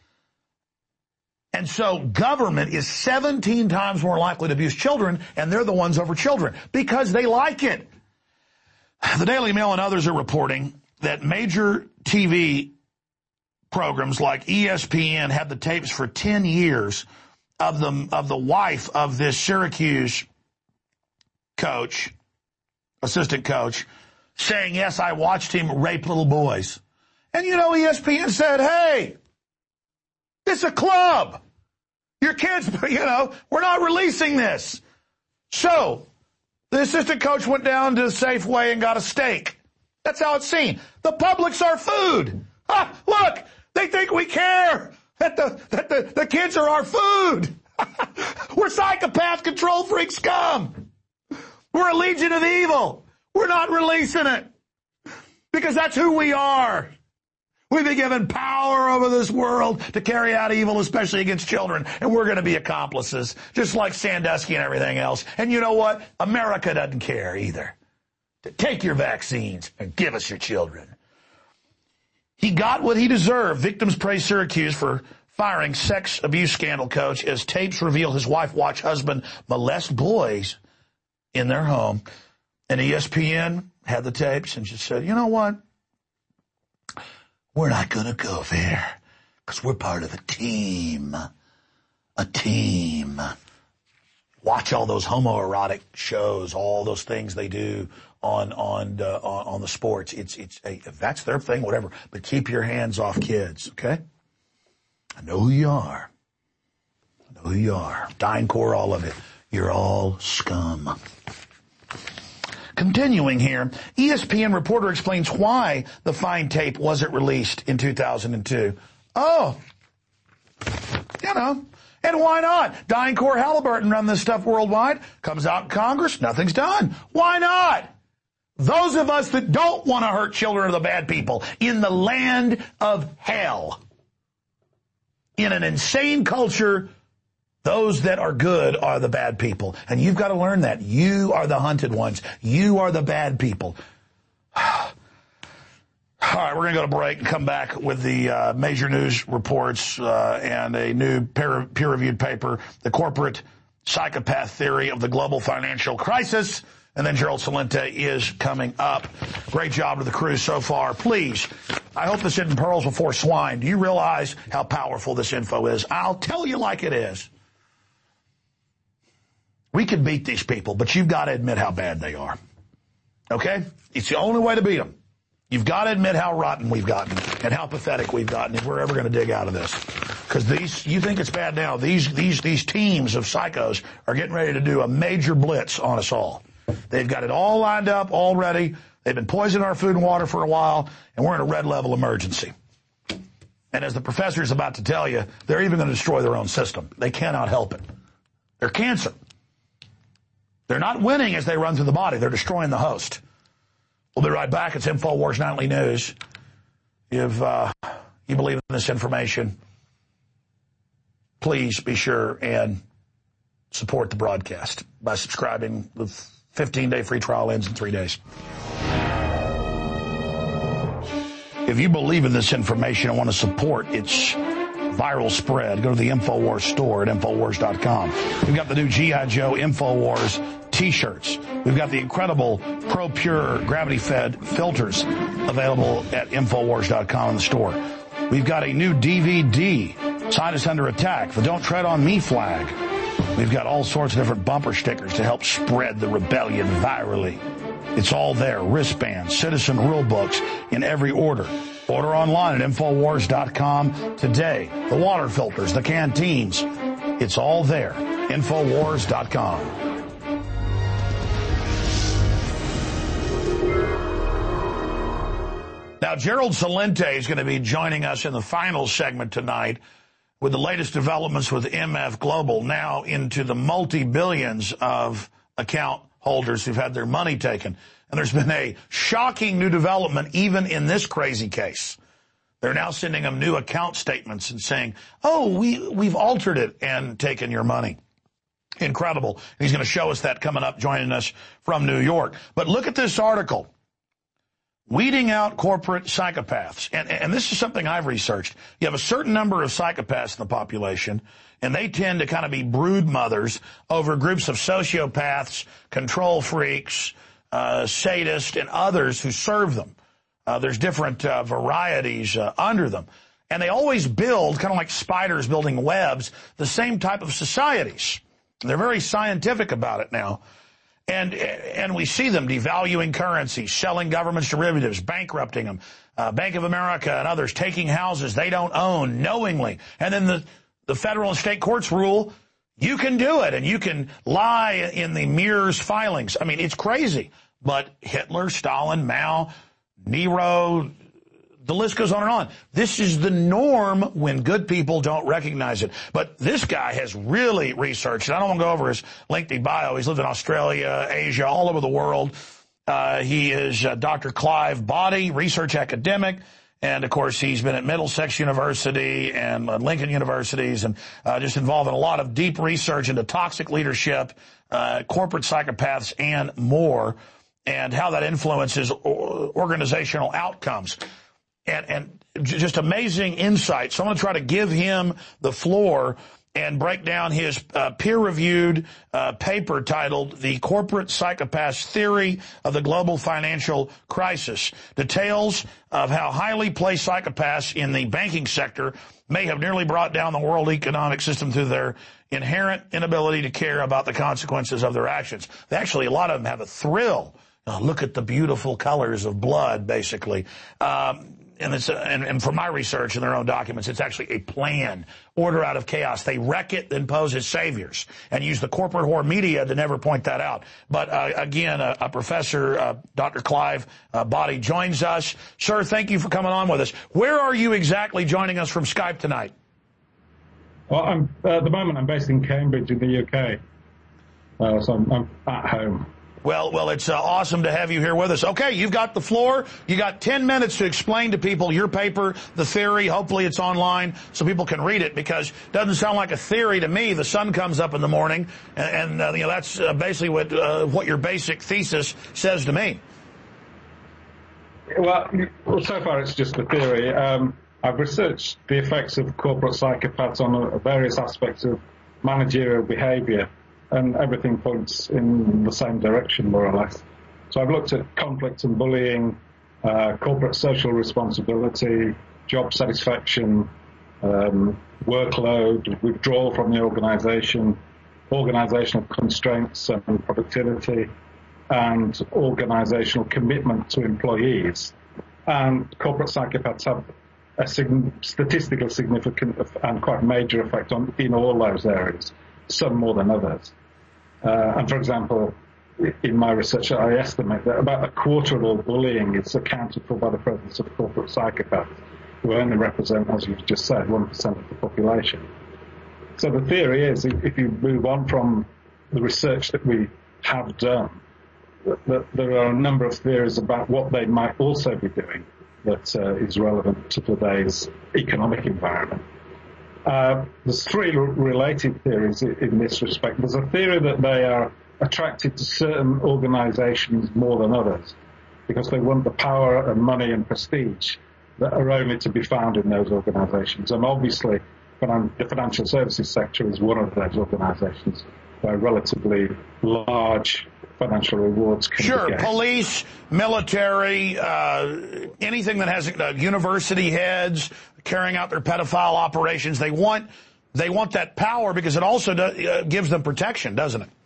And so government is seventeen times more likely to abuse children, and they're the ones over children because they like it. The Daily Mail and others are reporting that major T V programs like E S P N had the tapes for ten years of the, of the wife of this Syracuse coach, assistant coach, saying, yes, I watched him rape little boys. And, you know, E S P N said, hey, it's a club. Your kids, you know, we're not releasing this. So the assistant coach went down to Safeway and got a steak. That's how it's seen. The public's our food. Ah, look, they think we care that the, that the, the kids are our food. We're psychopath control freak scum. We're a legion of evil. We're not releasing it because that's who we are. We've been given power over this world to carry out evil, especially against children, and we're going to be accomplices, just like Sandusky and everything else. And you know what? America doesn't care either. Take your vaccines and give us your children. He got what he deserved. Victims praise Syracuse for firing sex abuse scandal coach as tapes reveal his wife watched husband molest boys in their home. And E S P N had the tapes and just said, you know what? We're not going to go there because we're part of a team. A team. Watch all those homoerotic shows, all those things they do on on uh, on, on the sports. It's it's a, if that's their thing, whatever. But keep your hands off kids, okay? I know who you are. I know who you are. DynCorp, all of it. You're all scum. Continuing here, E S P N reporter explains why the fine tape wasn't released in two thousand two. Oh, you know, and why not? DynCorp, Halliburton run this stuff worldwide. Comes out in Congress, nothing's done. Why not? Those of us that don't want to hurt children are the bad people in the land of hell. In an insane culture, those that are good are the bad people. And you've got to learn that. You are the hunted ones. You are the bad people. All right, we're going to go to break and come back with the uh, major news reports uh, and a new peer- peer-reviewed paper, The Corporate Psychopath Theory of the Global Financial Crisis. And then Gerald Celente is coming up. Great job to the crew so far. Please, I hope this isn't pearls before swine. Do you realize how powerful this info is? I'll tell you like it is. We can beat these people, but you've got to admit how bad they are. Okay? It's the only way to beat them. You've got to admit how rotten we've gotten and how pathetic we've gotten if we're ever going to dig out of this. Because these, you think it's bad now, these, these, these teams of psychos are getting ready to do a major blitz on us all. They've got it all lined up, all ready. They've been poisoning our food and water for a while, and we're in a red level emergency. And as the professor is about to tell you, they're even going to destroy their own system. They cannot help it. They're cancer. They're not winning as they run through the body. They're destroying the host. We'll be right back. It's InfoWars Nightly News. If uh, you believe in this information, please be sure and support the broadcast by subscribing. The fifteen-day free trial ends in three days. If you believe in this information and want to support its viral spread, go to the InfoWars store at InfoWars dot com. We've got the new G I. Joe InfoWars t-shirts. We've got the incredible Pro Pure gravity-fed filters available at InfoWars dot com in the store. We've got a new D V D, Scientists Under Attack, the Don't Tread on Me flag. We've got all sorts of different bumper stickers to help spread the rebellion virally. It's all there. Wristbands, citizen rule books in every order. Order online at InfoWars dot com today. The water filters, the canteens. It's all there. InfoWars dot com. Now, Gerald Celente is going to be joining us in the final segment tonight with the latest developments with M F Global, now into the multi-billions of account holders who've had their money taken. And there's been a shocking new development even in this crazy case. They're now sending them new account statements and saying, oh, we, we've altered it and taken your money. Incredible. He's going to show us that coming up, joining us from New York. But look at this article. Weeding out corporate psychopaths. And, and this is something I've researched. You have a certain number of psychopaths in the population, and they tend to kind of be brood mothers over groups of sociopaths, control freaks, uh, sadists, and others who serve them. Uh, there's different uh, varieties uh, under them. And they always build, kind of like spiders building webs, the same type of societies. They're very scientific about it now. And and we see them devaluing currency, selling government's derivatives, bankrupting them, uh, Bank of America and others taking houses they don't own knowingly. And then the, the federal and state courts rule, you can do it, and you can lie in the mirror's filings. I mean, it's crazy. But Hitler, Stalin, Mao, Nero, the list goes on and on. This is the norm when good people don't recognize it. But this guy has really researched. I don't want to go over his lengthy bio. He's lived in Australia, Asia, all over the world. Uh, he is uh, Doctor Clive Boddy, research academic. And, of course, he's been at Middlesex University and uh, Lincoln Universities and uh, just involved in a lot of deep research into toxic leadership, uh, corporate psychopaths, and more, and how that influences organizational outcomes. And, and just amazing insight. So I'm going to try to give him the floor and break down his uh, peer-reviewed uh, paper titled The Corporate Psychopath's Theory of the Global Financial Crisis. Details of how highly placed psychopaths in the banking sector may have nearly brought down the world economic system through their inherent inability to care about the consequences of their actions. They actually, a lot of them have a thrill. Oh, look at the beautiful colors of blood, basically. Um, And, it's, and, and from my research in their own documents, it's actually a plan, order out of chaos. They wreck it, then pose as saviors, and use the corporate whore media to never point that out. But uh, again, a, a professor, uh, Doctor Clive uh, Boddy, joins us. Sir, thank you for coming on with us. Where are you exactly joining us from Skype tonight? Well, I'm, uh, at the moment, I'm based in Cambridge in the U K, uh, so I'm, I'm at home. Well, well, it's uh, awesome to have you here with us. Okay, you've got the floor. You got ten minutes to explain to people your paper, the theory. Hopefully it's online so people can read it, because it doesn't sound like a theory to me. The sun comes up in the morning, and, and uh, you know, that's uh, basically what uh, what your basic thesis says to me. Well, well so far it's just a theory. Um, I've researched the effects of corporate psychopaths on uh, various aspects of managerial behavior, and everything points in the same direction, more or less. So I've looked at conflict and bullying, uh, corporate social responsibility, job satisfaction, um, workload, withdrawal from the organization, organizational constraints and productivity, and organizational commitment to employees. And corporate psychopaths have a sig- statistically significant and quite major effect on in all those areas, some more than others. Uh, and for example, in my research, I estimate that about a quarter of all bullying is accounted for by the presence of corporate psychopaths, who only represent, as you've just said, one percent of the population. So the theory is, if you move on from the research that we have done, that there are a number of theories about what they might also be doing that uh, is relevant to today's economic environment. Uh, there's three related theories in this respect. There's a theory that they are attracted to certain organizations more than others because they want the power and money and prestige that are only to be found in those organizations. And obviously, the financial services sector is one of those organizations where relatively large financial rewards can Sure, be gained. Police, military, uh, anything that has uh, university heads carrying out their pedophile operations, they want they want that power because it also do, uh, gives them protection, doesn't it?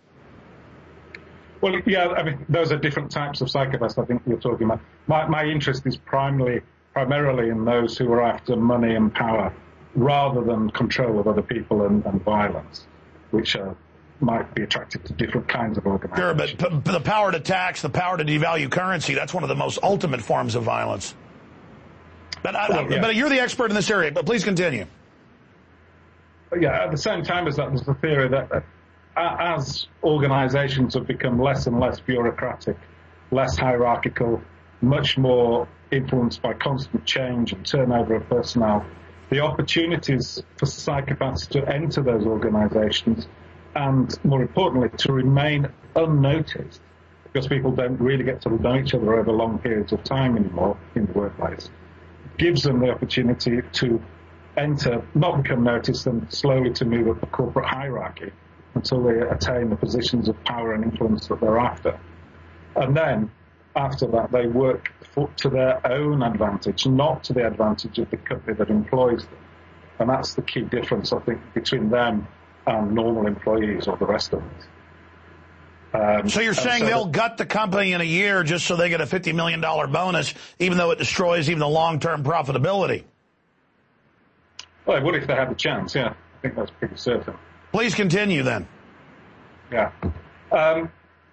Well, yeah, I mean, those are different types of psychopaths I think you're talking about. My, my interest is primarily, primarily in those who are after money and power rather than control of other people and, and violence, which are might be attracted to different kinds of organizations. Sure, but p- the power to tax, the power to devalue currency, that's one of the most ultimate forms of violence. But, I, well, yeah. but you're the expert in this area, but please continue. Yeah, at the same time as that, there's the theory that uh, as organizations have become less and less bureaucratic, less hierarchical, much more influenced by constant change and turnover of personnel, the opportunities for psychopaths to enter those organizations and, more importantly, to remain unnoticed, because people don't really get to know each other over long periods of time anymore in the workplace, gives them the opportunity to enter, not become noticed, and slowly to move up the corporate hierarchy until they attain the positions of power and influence that they're after. And then, after that, they work for, to their own advantage, not to the advantage of the company that employs them. And that's the key difference, I think, between them and normal employees or the rest of us. Um, so you're saying so they'll gut the company in a year just so they get a fifty million dollars bonus, even though it destroys even the long-term profitability? Well, they would if they had the chance, yeah. I think that's pretty certain. Please continue, then. Yeah. Um,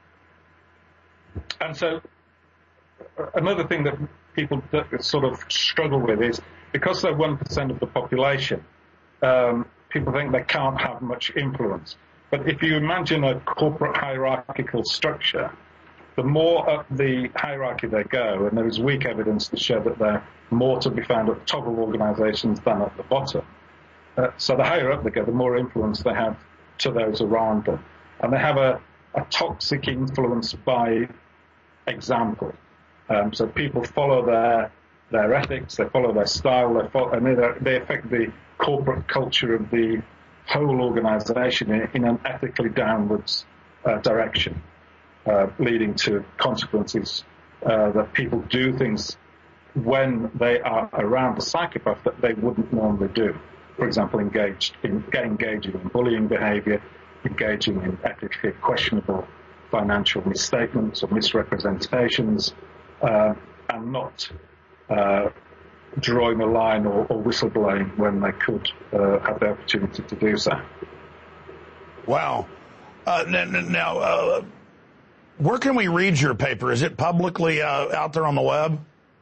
and so another thing that people that sort of struggle with is, because they're one percent of the population, um, people think they can't have much influence. But if you imagine a corporate hierarchical structure, the more up the hierarchy they go, and there is weak evidence to show that they're more to be found at the top of organizations than at the bottom. Uh, so the higher up they go, the more influence they have to those around them. And they have a, a toxic influence by example. Um, so people follow their their ethics, they follow their style, they follow, and they, they affect the corporate culture of the whole organization in, in an ethically downwards uh, direction, uh, leading to consequences uh, that people do things when they are around the psychopath that they wouldn't normally do. For example, engaged in engaging in bullying behavior, engaging in ethically questionable financial misstatements or misrepresentations, uh, and not uh, drawing a line or, or whistleblowing when they could uh, have the opportunity to do so. Wow. Uh, now, uh, where can we read your paper? Is it publicly uh, out there on the web?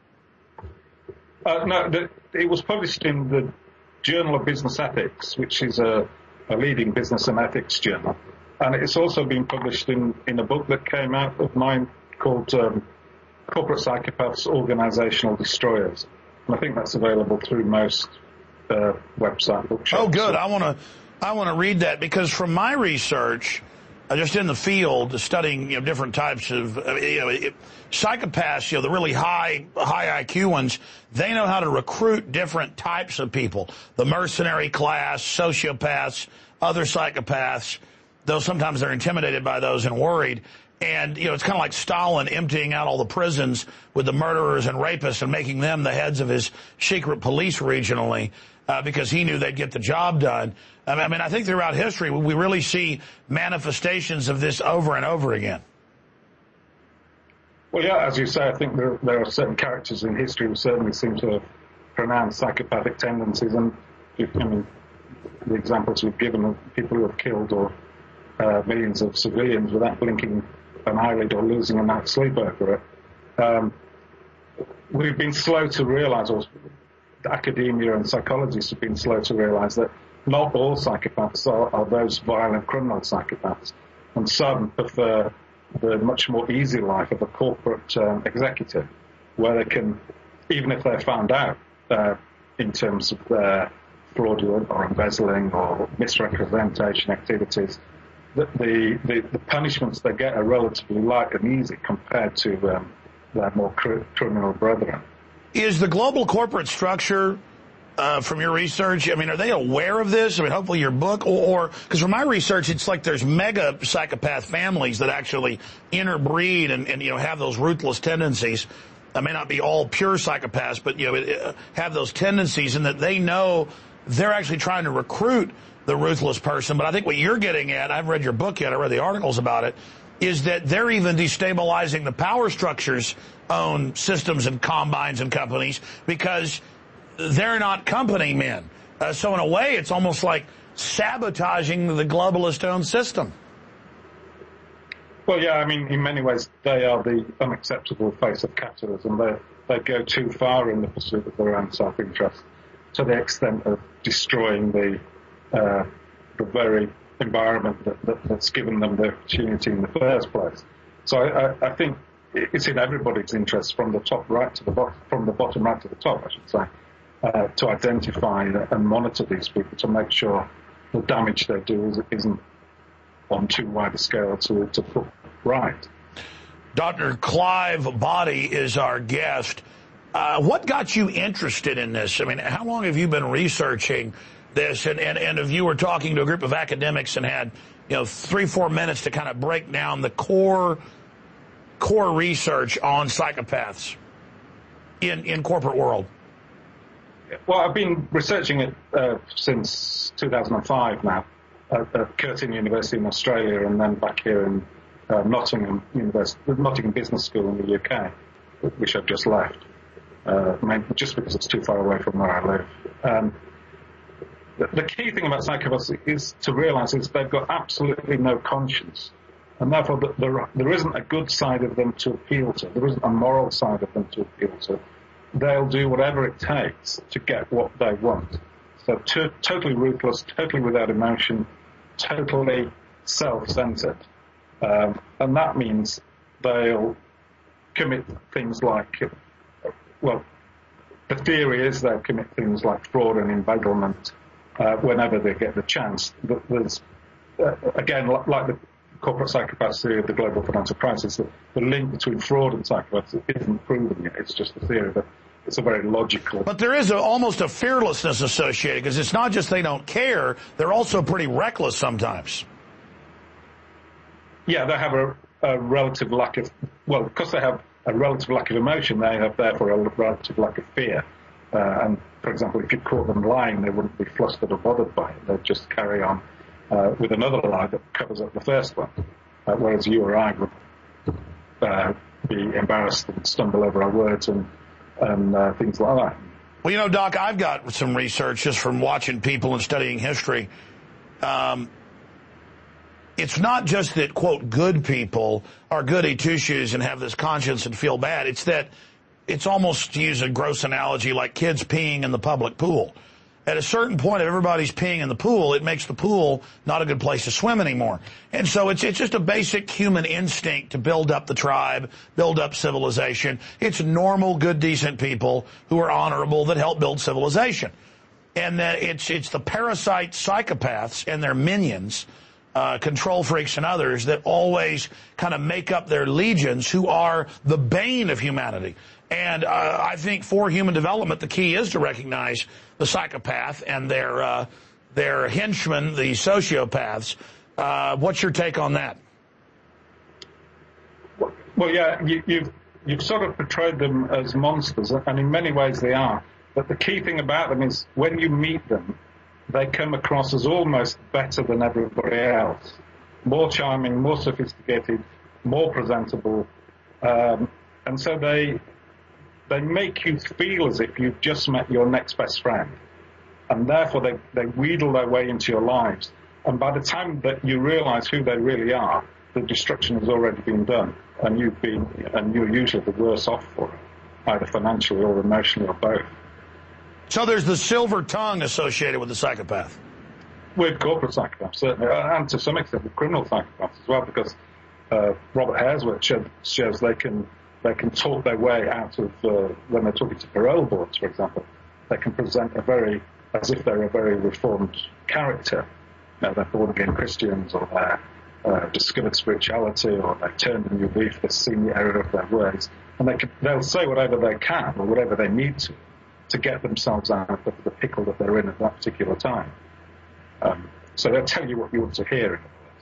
Uh, no, the, it was published in the Journal of Business Ethics, which is a, a leading business and ethics journal. And it's also been published in, in a book that came out of mine called um, Corporate Psychopaths, Organizational Destroyers. And I think that's available through most uh, website bookshops. Oh, good. I want to I want to read that, because from my research, uh, just in the field, studying you know different types of uh, you know it, psychopaths, you know the really high high I Q ones, they know how to recruit different types of people: the mercenary class, sociopaths, other psychopaths. Though sometimes they're intimidated by those and worried. And, you know, it's kind of like Stalin emptying out all the prisons with the murderers and rapists and making them the heads of his secret police regionally uh, because he knew they'd get the job done. I mean, I think throughout history we really see manifestations of this over and over again. Well, yeah, as you say, I think there, there are certain characters in history who certainly seem to have pronounced psychopathic tendencies. And, I mean, the examples we've given of people who have killed or uh, millions of civilians without blinking an eyelid or losing a night's sleep over it. Um, we've been slow to realize, or academia and psychologists have been slow to realize, that not all psychopaths are, are those violent criminal psychopaths. And some prefer the much more easy life of a corporate um, executive, where they can, even if they're found out uh, in terms of their fraudulent or embezzling or misrepresentation activities, the, the, the, the punishments they get are relatively light and easy compared to um, their more cr- criminal brethren. Is the global corporate structure, uh, from your research, I mean, are they aware of this? I mean, hopefully your book, or, because from my research, it's like there's mega psychopath families that actually interbreed and, and, you know, have those ruthless tendencies. I may not be all pure psychopaths, but, you know, it, uh, have those tendencies, and that they know they're actually trying to recruit the ruthless person. But I think what you're getting at, I haven't read your book yet, I read the articles about it, is that they're even destabilizing the power structures own systems and combines and companies because they're not company men. Uh, so in a way, it's almost like sabotaging the globalist-owned system. Well, yeah, I mean, in many ways, they are the unacceptable face of capitalism. They, they go too far in the pursuit of their own self-interest, to the extent of destroying the uh, the very environment that, that, that's given them the opportunity in the first place. So I, I, I think it's in everybody's interest, from the top right to the bottom, from the bottom right to the top, I should say, uh, to identify and monitor these people to make sure the damage they do is, isn't on too wide a scale to, to put right. Doctor Clive Boddy is our guest. Uh, what got you interested in this? I mean, how long have you been researching this? And, and, and if you were talking to a group of academics and had, you know, three, four minutes to kind of break down the core core research on psychopaths in, in corporate world? Well, I've been researching it uh, since two thousand five now at, at Curtin University in Australia, and then back here in uh, Nottingham University, Nottingham Business School in the U K, which I've just left, uh, just because it's too far away from where I live. Um, the, the key thing about psychopaths is to realise is they've got absolutely no conscience, and therefore there, there isn't a good side of them to appeal to. There isn't a moral side of them to appeal to. They'll do whatever it takes to get what they want. So to, totally ruthless, totally without emotion, totally self-centered. Um, and that means they'll commit things like, well, the theory is they'll commit things like fraud and embezzlement uh, whenever they get the chance. There's, uh, again, like the corporate psychopaths theory of the global financial crisis, the, the link between fraud and psychopaths isn't proven yet. It's just a theory, but it's a very logical. But there is a, almost a fearlessness associated, because it's not just they don't care, they're also pretty reckless sometimes. Yeah, they have a, a relative lack of, well, because they have a relative lack of emotion, they have therefore a relative lack of fear. Uh, and, for example, if you caught them lying, they wouldn't be flustered or bothered by it. They'd just carry on uh, with another lie that covers up the first one. Uh, whereas you or I would uh, be embarrassed and stumble over our words and and uh, things like that. Well, you know, Doc, I've got some research just from watching people and studying history. Um, it's not just that, quote, good people are goody two-shoes and have this conscience and feel bad. It's that it's almost, to use a gross analogy, like kids peeing in the public pool. At a certain point, if everybody's peeing in the pool, it makes the pool not a good place to swim anymore. And so it's it's just a basic human instinct to build up the tribe, build up civilization. It's normal, good, decent people who are honorable that help build civilization. And that it's it's the parasite psychopaths and their minions, uh, control freaks and others, that always kind of make up their legions, who are the bane of humanity. And uh, I think for human development, the key is to recognize the psychopath and their uh, their henchmen, the sociopaths. Uh, what's your take on that? Well, yeah, you, you've you've sort of portrayed them as monsters, and in many ways they are. But the key thing about them is when you meet them, they come across as almost better than everybody else, more charming, more sophisticated, more presentable. Um, And so they they make you feel as if you've just met your next best friend. And therefore they, they wheedle their way into your lives. And by the time that you realize who they really are, the destruction has already been done. And you've been, and you're usually the worse off for it, either financially or emotionally or both. So there's the silver tongue associated with the psychopath. With corporate psychopaths, certainly, and to some extent with criminal psychopaths as well, because uh, Robert Hare's work shows, shows they can they can talk their way out of, uh, when they're talking to parole boards, for example, they can present a very, as if they're a very reformed character. You know, they're born-again Christians, or they're uh, discovered spirituality, or they've turned a new leaf, they've seen the error of their ways, and they can, they'll say whatever they can, or whatever they need to, to get themselves out of the pickle that they're in at that particular time. Um, so they'll tell you what you want to hear.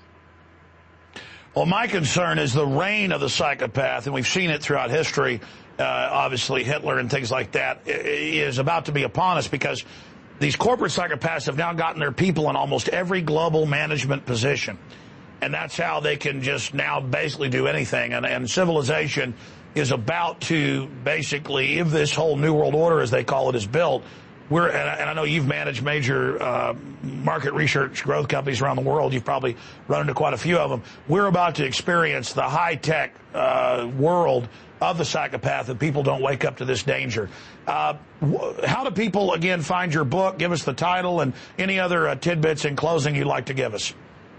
Well, my concern is the reign of the psychopath, and we've seen it throughout history. Uh, obviously, Hitler and things like that is about to be upon us, because these corporate psychopaths have now gotten their people in almost every global management position. And that's how they can just now basically do anything. And, and civilization is about to basically, if this whole New World Order, as they call it, is built, we're, and I, and I know you've managed major uh, market research growth companies around the world. You've probably run into quite a few of them. We're about to experience the high-tech uh, world of the psychopath, and people don't wake up to this danger. Uh, how do people, again, find your book? Give us the title and any other uh, tidbits in closing you'd like to give us.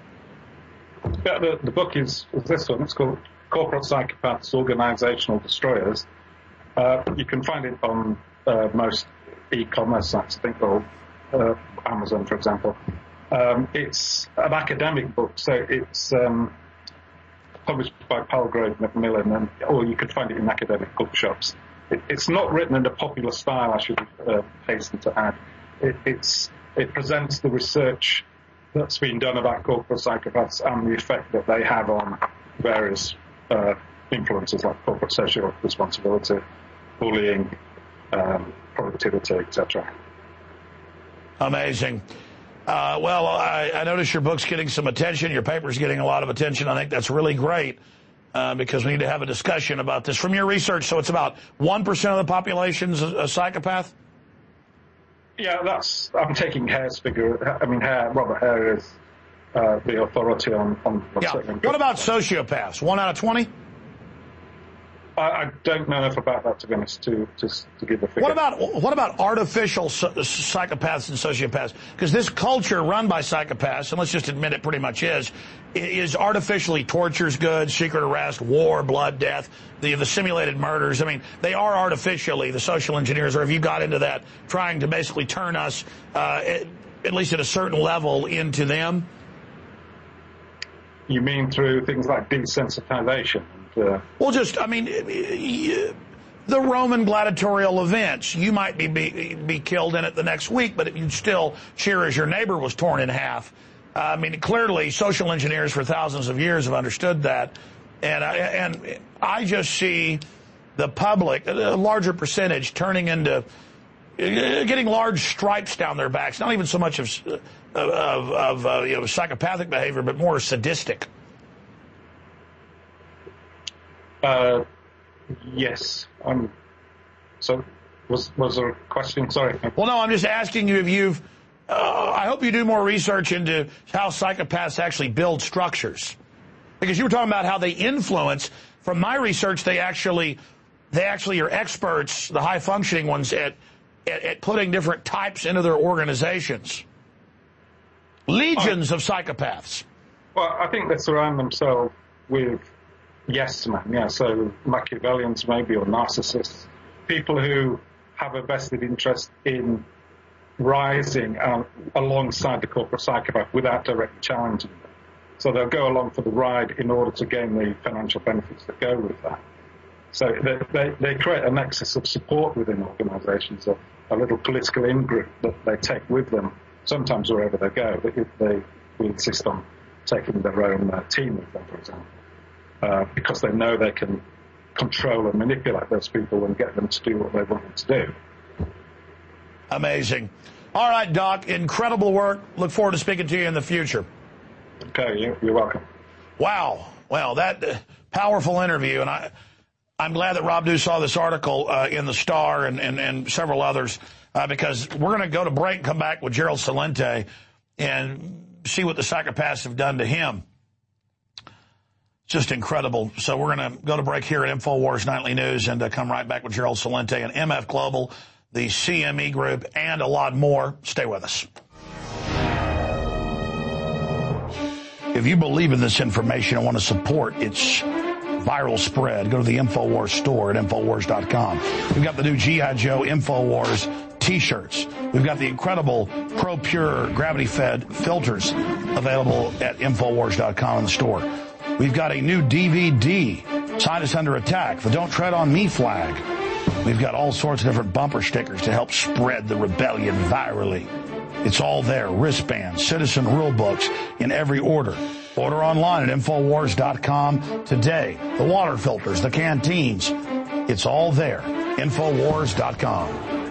Yeah, the, the book is, is this one. It's called Corporate Psychopaths, Organizational Destroyers. Uh, you can find it on uh, most e-commerce sites, I think, or uh, Amazon, for example. Um, it's an academic book, so it's um, published by Palgrave Macmillan, and, or you could find it in academic bookshops. It, it's not written in a popular style, I should uh, hasten to add. It, it's, it presents the research that's been done about corporate psychopaths and the effect that they have on various uh, influences like corporate social responsibility, bullying, um, productivity, et cetera. Amazing. Uh, well, I, I notice your book's getting some attention. Your paper's getting a lot of attention. I think that's really great uh, because we need to have a discussion about this. From your research, so it's about one percent of the population's a, a psychopath? Yeah, that's, I'm taking Hare's figure. I mean, Hare, Robert Hare is uh, the authority on, on yeah. What about sociopaths? One out of twenty? I, I don't know enough about that, to be honest, to, to, to give a figure. What about, what about artificial psychopaths and sociopaths? Because this culture run by psychopaths, and let's just admit it pretty much is, is artificially tortures good, secret arrest, war, blood, death, the, the simulated murders. I mean, they are artificially, the social engineers, or have you got into that, trying to basically turn us, uh, at, at least at a certain level, into them? You mean through things like desensitization? Uh, well, just, I mean, the Roman gladiatorial events, you might be, be be killed in it the next week, but you'd still cheer as your neighbor was torn in half. Uh, I mean, clearly, social engineers for thousands of years have understood that. And I, and I just see the public, a larger percentage, turning into, getting large stripes down their backs, not even so much of, of, of uh, you know, psychopathic behavior, but more sadistic. Uh, yes. Um, so, was was there a question? Sorry. Well, no, I'm just asking you if you've. Uh, I hope you do more research into how psychopaths actually build structures, because you were talking about how they influence. From my research, they actually, they actually are experts, the high functioning ones, at at, at putting different types into their organizations. Legions oh. of psychopaths. Well, I think they surround themselves with. Yes, man, yeah, so Machiavellians maybe, or narcissists, people who have a vested interest in rising uh, alongside the corporate psychopath without directly challenging them. So they'll go along for the ride in order to gain the financial benefits that go with that. So they, they, they create a nexus of support within organizations, a, a little political in-group that they take with them, sometimes wherever they go. They, they, we insist on taking their own uh, team with them, for example. Uh, because they know they can control and manipulate those people and get them to do what they want them to do. Amazing. All right, Doc, incredible work. Look forward to speaking to you in the future. Okay, you're welcome. Wow. Well, that uh, powerful interview, and I I'm glad that Rob Dew saw this article uh, in the Star and, and, and several others uh, because we're going to go to break and come back with Gerald Celente and see what the psychopaths have done to him. Just incredible. So we're going to go to break here at InfoWars Nightly News and uh, come right back with Gerald Celente and M F Global, the C M E Group, and a lot more. Stay with us. If you believe in this information and want to support its viral spread, go to the InfoWars store at InfoWars dot com. We've got the new G I. Joe InfoWars t-shirts. We've got the incredible Pro Pure gravity-fed filters available at InfoWars dot com in the store. We've got a new D V D, Scientists Under Attack, the Don't Tread on Me flag. We've got all sorts of different bumper stickers to help spread the rebellion virally. It's all there. Wristbands, citizen rule books in every order. Order online at InfoWars dot com today. The water filters, the canteens. It's all there. InfoWars dot com.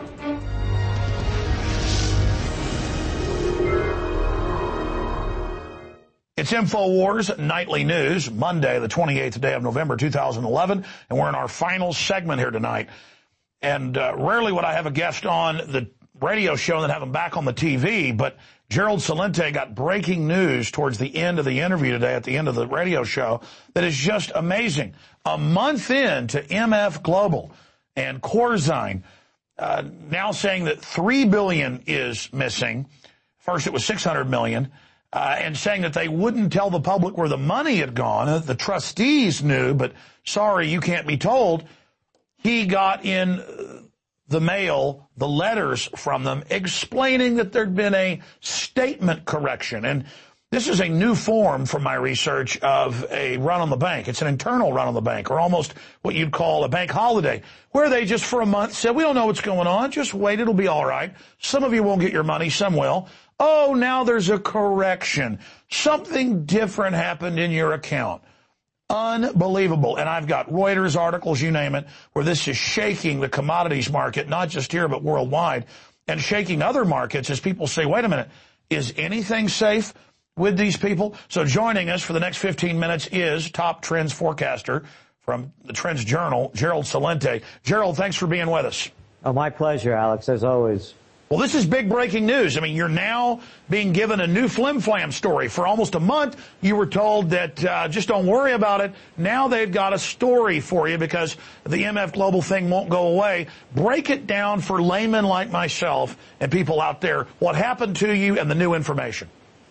It's InfoWars Nightly News, Monday, the twenty-eighth day of November, two thousand eleven, and we're in our final segment here tonight. And uh, rarely would I have a guest on the radio show and then have him back on the T V, but Gerald Celente got breaking news towards the end of the interview today, at the end of the radio show, that is just amazing. A month into M F Global and Corzine uh, now saying that three billion dollars is missing. First it was six hundred million dollars. Uh, and saying that they wouldn't tell the public where the money had gone. Uh, the trustees knew, but sorry, you can't be told. He got in the mail the letters from them explaining that there'd been a statement correction. And this is a new form from my research of a run on the bank. It's an internal run on the bank, or almost what you'd call a bank holiday, where they just for a month said, we don't know what's going on. Just wait. It'll be all right. Some of you won't get your money. Some will. Oh, now there's a correction. Something different happened in your account. Unbelievable. And I've got Reuters articles, you name it, where this is shaking the commodities market, not just here, but worldwide, and shaking other markets as people say, wait a minute, is anything safe with these people? So joining us for the next fifteen minutes is top trends forecaster from the Trends Journal, Gerald Celente. Gerald, thanks for being with us. Oh, my pleasure, Alex, as always. Well, this is big breaking news. I mean, you're now being given a new flim-flam story. For almost a month, you were told that uh, just don't worry about it. Now they've got a story for you because the M F Global thing won't go away. Break it down for laymen like myself and people out there, what happened to you and the new information.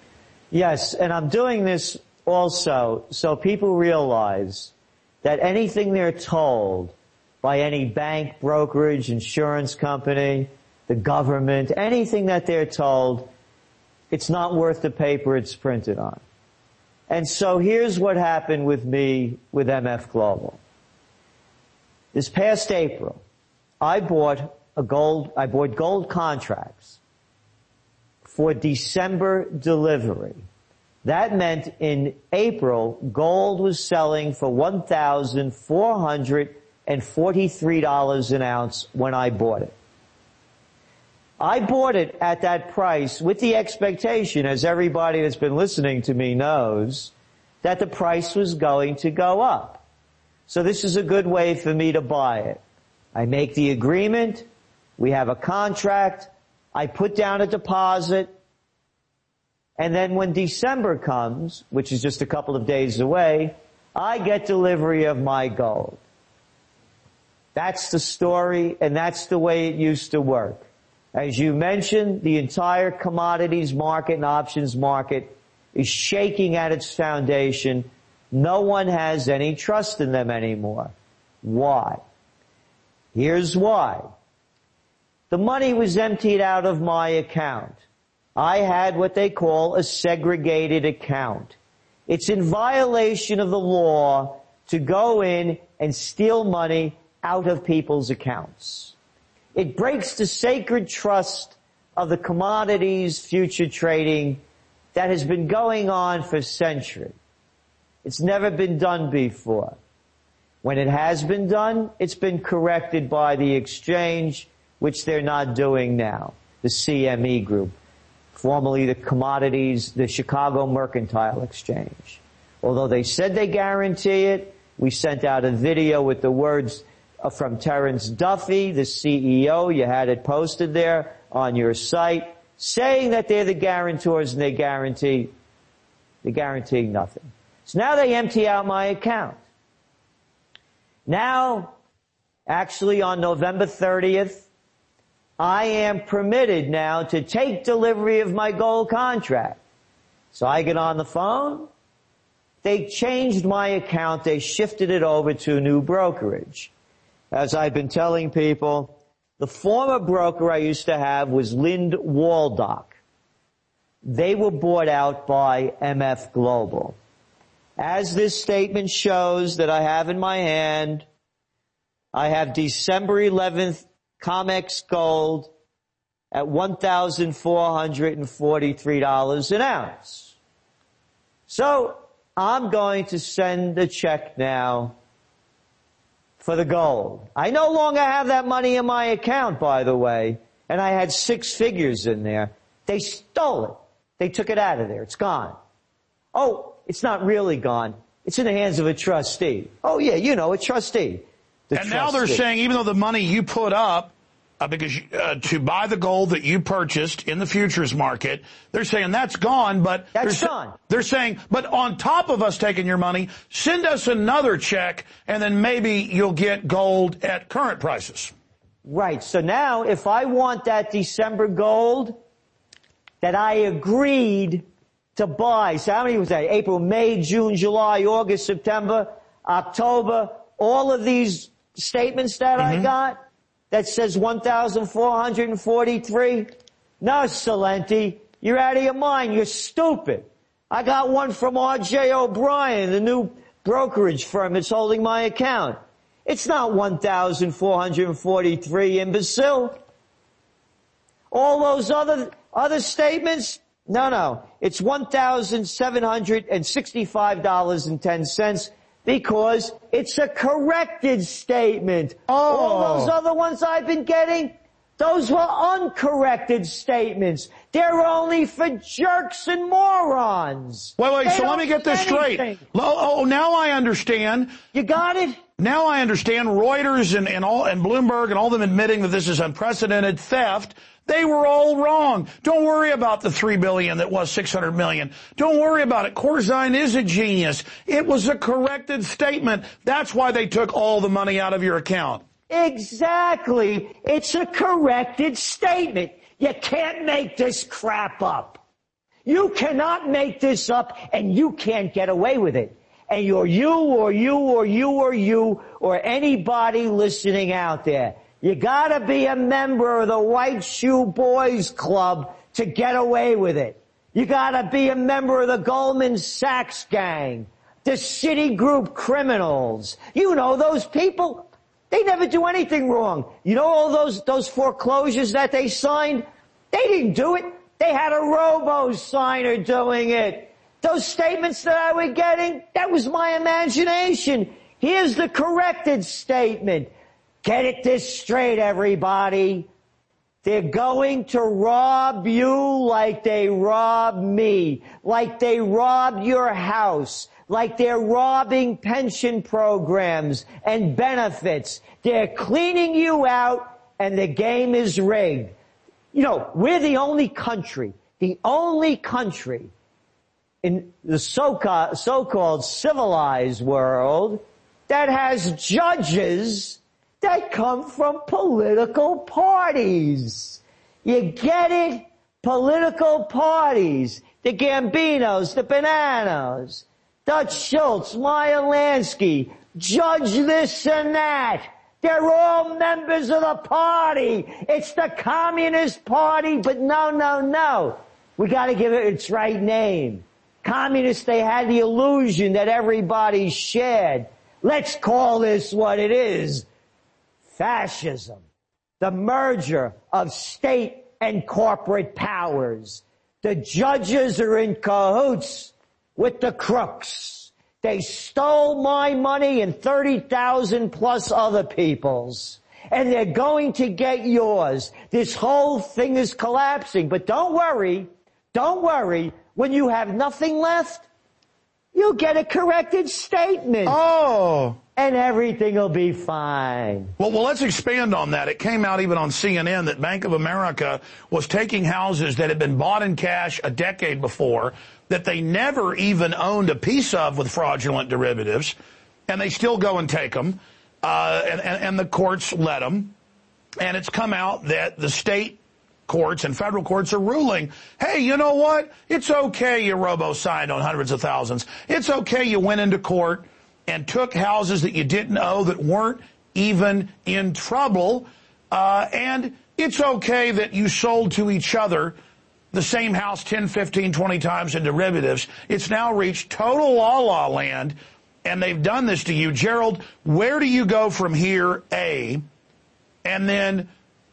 Yes, and I'm doing this also so people realize that anything they're told by any bank, brokerage, insurance company, the government, anything that they're told, it's not worth the paper it's printed on. And so here's what happened with me with M F Global. This past April, I bought a gold, I bought gold contracts for December delivery. That meant in April, gold was selling for one thousand four hundred forty-three dollars an ounce when I bought it. I bought it at that price with the expectation, as everybody that's been listening to me knows, that the price was going to go up. So this is a good way for me to buy it. I make the agreement. We have a contract. I put down a deposit. And then when December comes, which is just a couple of days away, I get delivery of my gold. That's the story, and that's the way it used to work. As you mentioned, the entire commodities market and options market is shaking at its foundation. No one has any trust in them anymore. Why? Here's why. The money was emptied out of my account. I had what they call a segregated account. It's in violation of the law to go in and steal money out of people's accounts. It breaks the sacred trust of the commodities future trading that has been going on for centuries. It's never been done before. When it has been done, it's been corrected by the exchange, which they're not doing now, the C M E Group, formerly the Commodities, the Chicago Mercantile Exchange. Although they said they guarantee it, We sent out a video with the words from Terrence Duffy, the C E O. You had it posted there on your site, saying that they're the guarantors and they guarantee, they're guaranteeing nothing. So now they empty out my account. Now, actually on November thirtieth, I am permitted now to take delivery of my gold contract. So I get on the phone. They changed my account. They shifted it over to a new brokerage. As I've been telling people, the former broker I used to have was Lind Waldock. They were bought out by M F Global. As this statement shows that I have in my hand, I have December eleventh COMEX gold at one thousand four hundred forty-three dollars an ounce. So I'm going to send a check now for the gold. I no longer have that money in my account, by the way, and I had six figures in there. They stole it. They took it out of there. It's gone. Oh, it's not really gone. It's in the hands of a trustee. Oh, yeah, you know, a trustee. The and trustee. Now they're saying even though the money you put up uh, because uh, to buy the gold that you purchased in the futures market, they're saying that's gone, but that's they're, gone. They're saying, but on top of us taking your money, send us another check, and then maybe you'll get gold at current prices. Right. So now, if I want that December gold that I agreed to buy, so how many was that? April, May, June, July, August, September, October, all of these statements that mm-hmm. I got that says one thousand four hundred forty-three. No, Salenti, you're out of your mind. You're stupid. I got one from R J O'Brien, the new brokerage firm that's holding my account. It's not one thousand four hundred forty-three, imbecile. All those other, other statements, no, no. It's one thousand seven hundred sixty-five dollars and ten cents because it's a corrected statement. Oh. All those other ones I've been getting, those were uncorrected statements. They're only for jerks and morons. Wait, wait, They so let me get this straight. Oh, now I understand. You got it? Now I understand Reuters and, and all, and Bloomberg and all of them admitting that this is unprecedented theft. They were all wrong. Don't worry about the three billion that was six hundred million. Don't worry about it. Corzine is a genius. It was a corrected statement. That's why they took all the money out of your account. Exactly. It's a corrected statement. You can't make this crap up. You cannot make this up, and you can't get away with it. And you're you or you or you or you or anybody listening out there. You gotta be a member of the White Shoe Boys Club to get away with it. You gotta be a member of the Goldman Sachs gang, the Citigroup criminals. You know those people. They never do anything wrong. You know all those, those foreclosures that they signed? They didn't do it. They had a robo-signer doing it. Those statements that I was getting, that was my imagination. Here's the corrected statement. Get it this straight, everybody. They're going to rob you like they robbed me, like they robbed your house, like they're robbing pension programs and benefits. They're cleaning you out, and the game is rigged. You know, we're the only country, the only country in the so-called, so-called civilized world that has judges that come from political parties. You get it? Political parties. The Gambinos, the Bananas, Dutch Schultz, Meyer Lansky, Judge this and that. They're all members of the party. It's the Communist Party, but no, no, no. We gotta give it its right name. Communists, they had the illusion that everybody shared. Let's call this what it is. Fascism. The merger of state and corporate powers. The judges are in cahoots with the crooks. They stole my money and thirty thousand plus other people's. And they're going to get yours. This whole thing is collapsing. But don't worry. Don't worry. When you have nothing left, You'll get a corrected statement. Oh. And everything will be fine. Well, well, let's expand on that. It came out even on C N N that Bank of America was taking houses that had been bought in cash a decade before, that they never even owned a piece of with fraudulent derivatives, and they still go and take them, uh, and, and, and the courts let them. And it's come out that the state courts and federal courts are ruling, hey, you know what? It's okay you robo-signed on hundreds of thousands. It's okay you went into court and took houses that you didn't owe that weren't even in trouble. Uh, and it's okay that you sold to each other the same house ten, fifteen, twenty times in derivatives. It's now reached total la-la land, and they've done this to you. Gerald, where do you go from here, A? And then,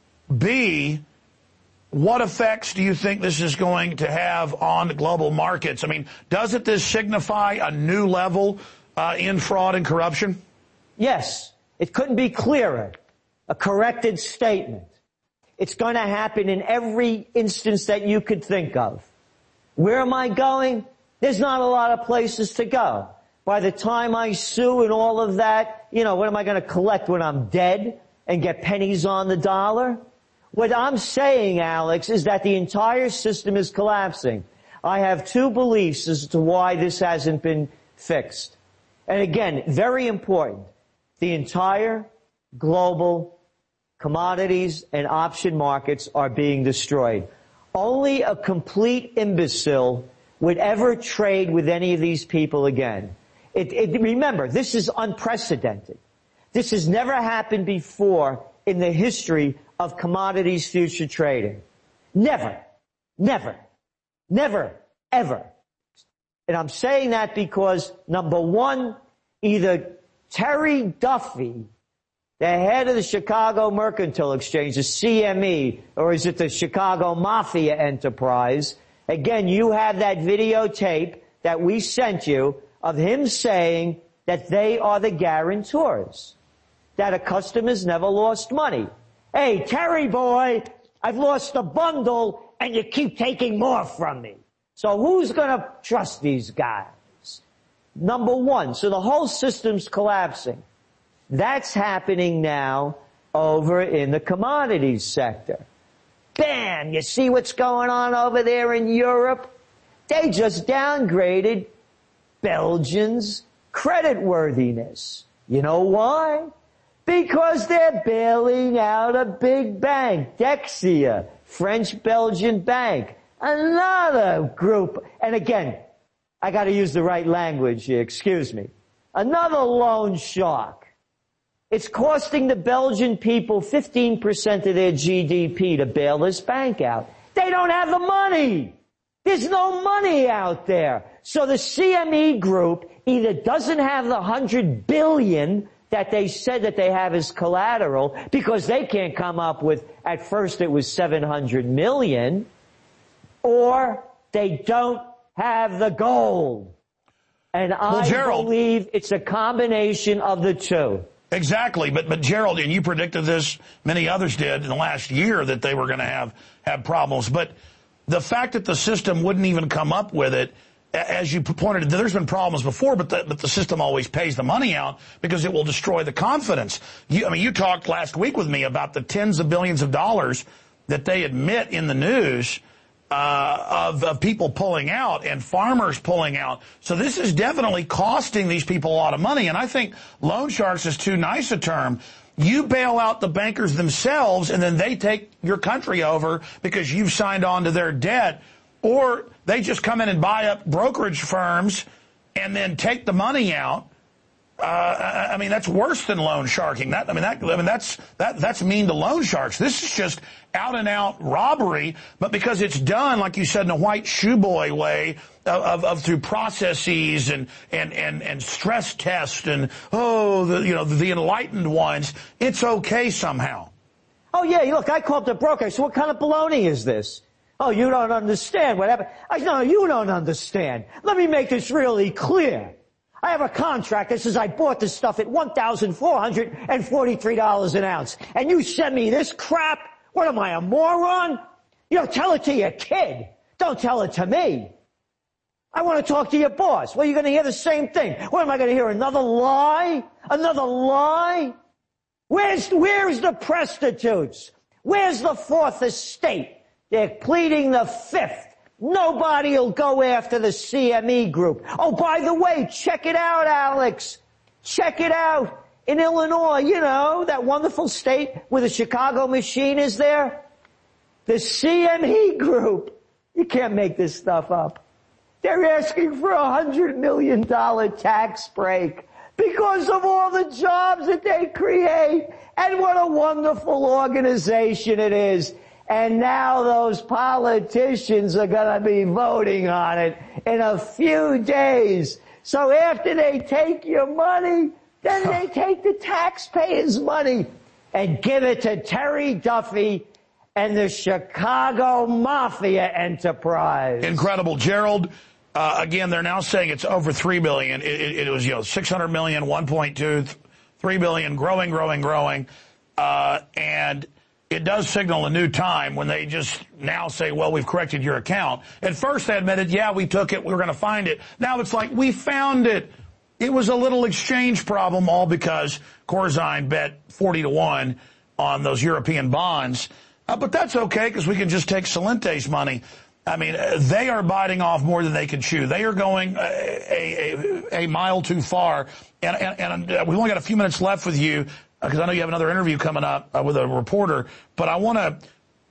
B, what effects do you think this is going to have on global markets? I mean, doesn't this signify a new level uh, in fraud and corruption? Yes. It couldn't be clearer. A corrected statement. It's going to happen in every instance that you could think of. Where am I going? There's not a lot of places to go. By the time I sue and all of that, you know, what am I going to collect when I'm dead and get pennies on the dollar? What I'm saying, Alex, is that the entire system is collapsing. I have two beliefs as to why this hasn't been fixed. And again, very important, the entire global commodities and option markets are being destroyed. Only a complete imbecile would ever trade with any of these people again. It, it, remember, this is unprecedented. This has never happened before in the history of commodities future trading. Never, never, never, ever. And I'm saying that because, number one, either Terry Duffy, the head of the Chicago Mercantile Exchange, the C M E, or is it the Chicago Mafia Enterprise? Again, you have that videotape that we sent you of him saying that they are the guarantors, that a customer's never lost money. Hey, Terry boy, I've lost a bundle and you keep taking more from me. So who's going to trust these guys? Number one, so the whole system's collapsing. That's happening now over in the commodities sector. Bam! You see what's going on over there in Europe? They just downgraded Belgium's creditworthiness. You know why? Because they're bailing out a big bank, Dexia, French-Belgian bank, another group. And again, I got to use the right language here, excuse me. Another loan shark. It's costing the Belgian people fifteen percent of their G D P to bail this bank out. They don't have the money. There's no money out there. So the C M E group either doesn't have the one hundred billion dollars that they said that they have as collateral because they can't come up with, at first it was seven hundred million, or they don't have the gold. And well, I Gerald, believe it's a combination of the two. Exactly, but but Gerald, and you predicted this, many others did in the last year, that they were going to have have problems. But the fact that the system wouldn't even come up with it, as you pointed out, there's been problems before, but the, but the system always pays the money out because it will destroy the confidence. You, I mean, you talked last week with me about the tens of billions of dollars that they admit in the news uh, of, of people pulling out and farmers pulling out. So this is definitely costing these people a lot of money. And I think loan sharks is too nice a term. You bail out the bankers themselves, and then they take your country over because you've signed on to their debt. Or they just come in and buy up brokerage firms and then take the money out. Uh, I mean, that's worse than loan sharking. That, I mean, that, I mean, that's, that, that's mean to loan sharks. This is just out and out robbery, but because it's done, like you said, in a white shoe boy way of, of, of through processes and, and, and, and stress tests and, oh, the, you know, the enlightened ones, it's okay somehow. Oh yeah, look, I called the broker. So what kind of baloney is this? Oh, you don't understand what happened. I no, you don't understand. Let me make this really clear. I have a contract that says I bought this stuff at one thousand four hundred forty-three dollars an ounce. And you send me this crap? What am I, a moron? You know, tell it to your kid. Don't tell it to me. I want to talk to your boss. Well, you're going to hear the same thing. What am I going to hear? Another lie? Another lie? Where's, where's the prostitutes? Where's the fourth estate? They're pleading the fifth. Nobody will go after the C M E group. Oh, by the way, check it out, Alex. Check it out. In Illinois, you know, that wonderful state where the Chicago machine is there. The C M E group. You can't make this stuff up. They're asking for a hundred million dollar tax break because of all the jobs that they create. And what a wonderful organization it is. And now those politicians are going to be voting on it in a few days. So after they take your money, then they take the taxpayers' money and give it to Terry Duffy and the Chicago Mafia enterprise. Incredible. Gerald, uh, again, they're now saying it's over three billion dollars. It, it, it was, you know, six hundred million dollars, one point two, three billion dollars, growing, growing, growing. Uh, and it does signal a new time when they just now say, well, we've corrected your account. At first they admitted, yeah, we took it, we were going to find it. Now it's like, we found it. It was a little exchange problem, all because Corzine bet forty to one on those European bonds. Uh, but that's okay, because we can just take Salente's money. I mean, uh, they are biting off more than they can chew. They are going a, a, a mile too far. And, and, and uh, we've only got a few minutes left with you, because I know you have another interview coming up uh, with a reporter. But I want to,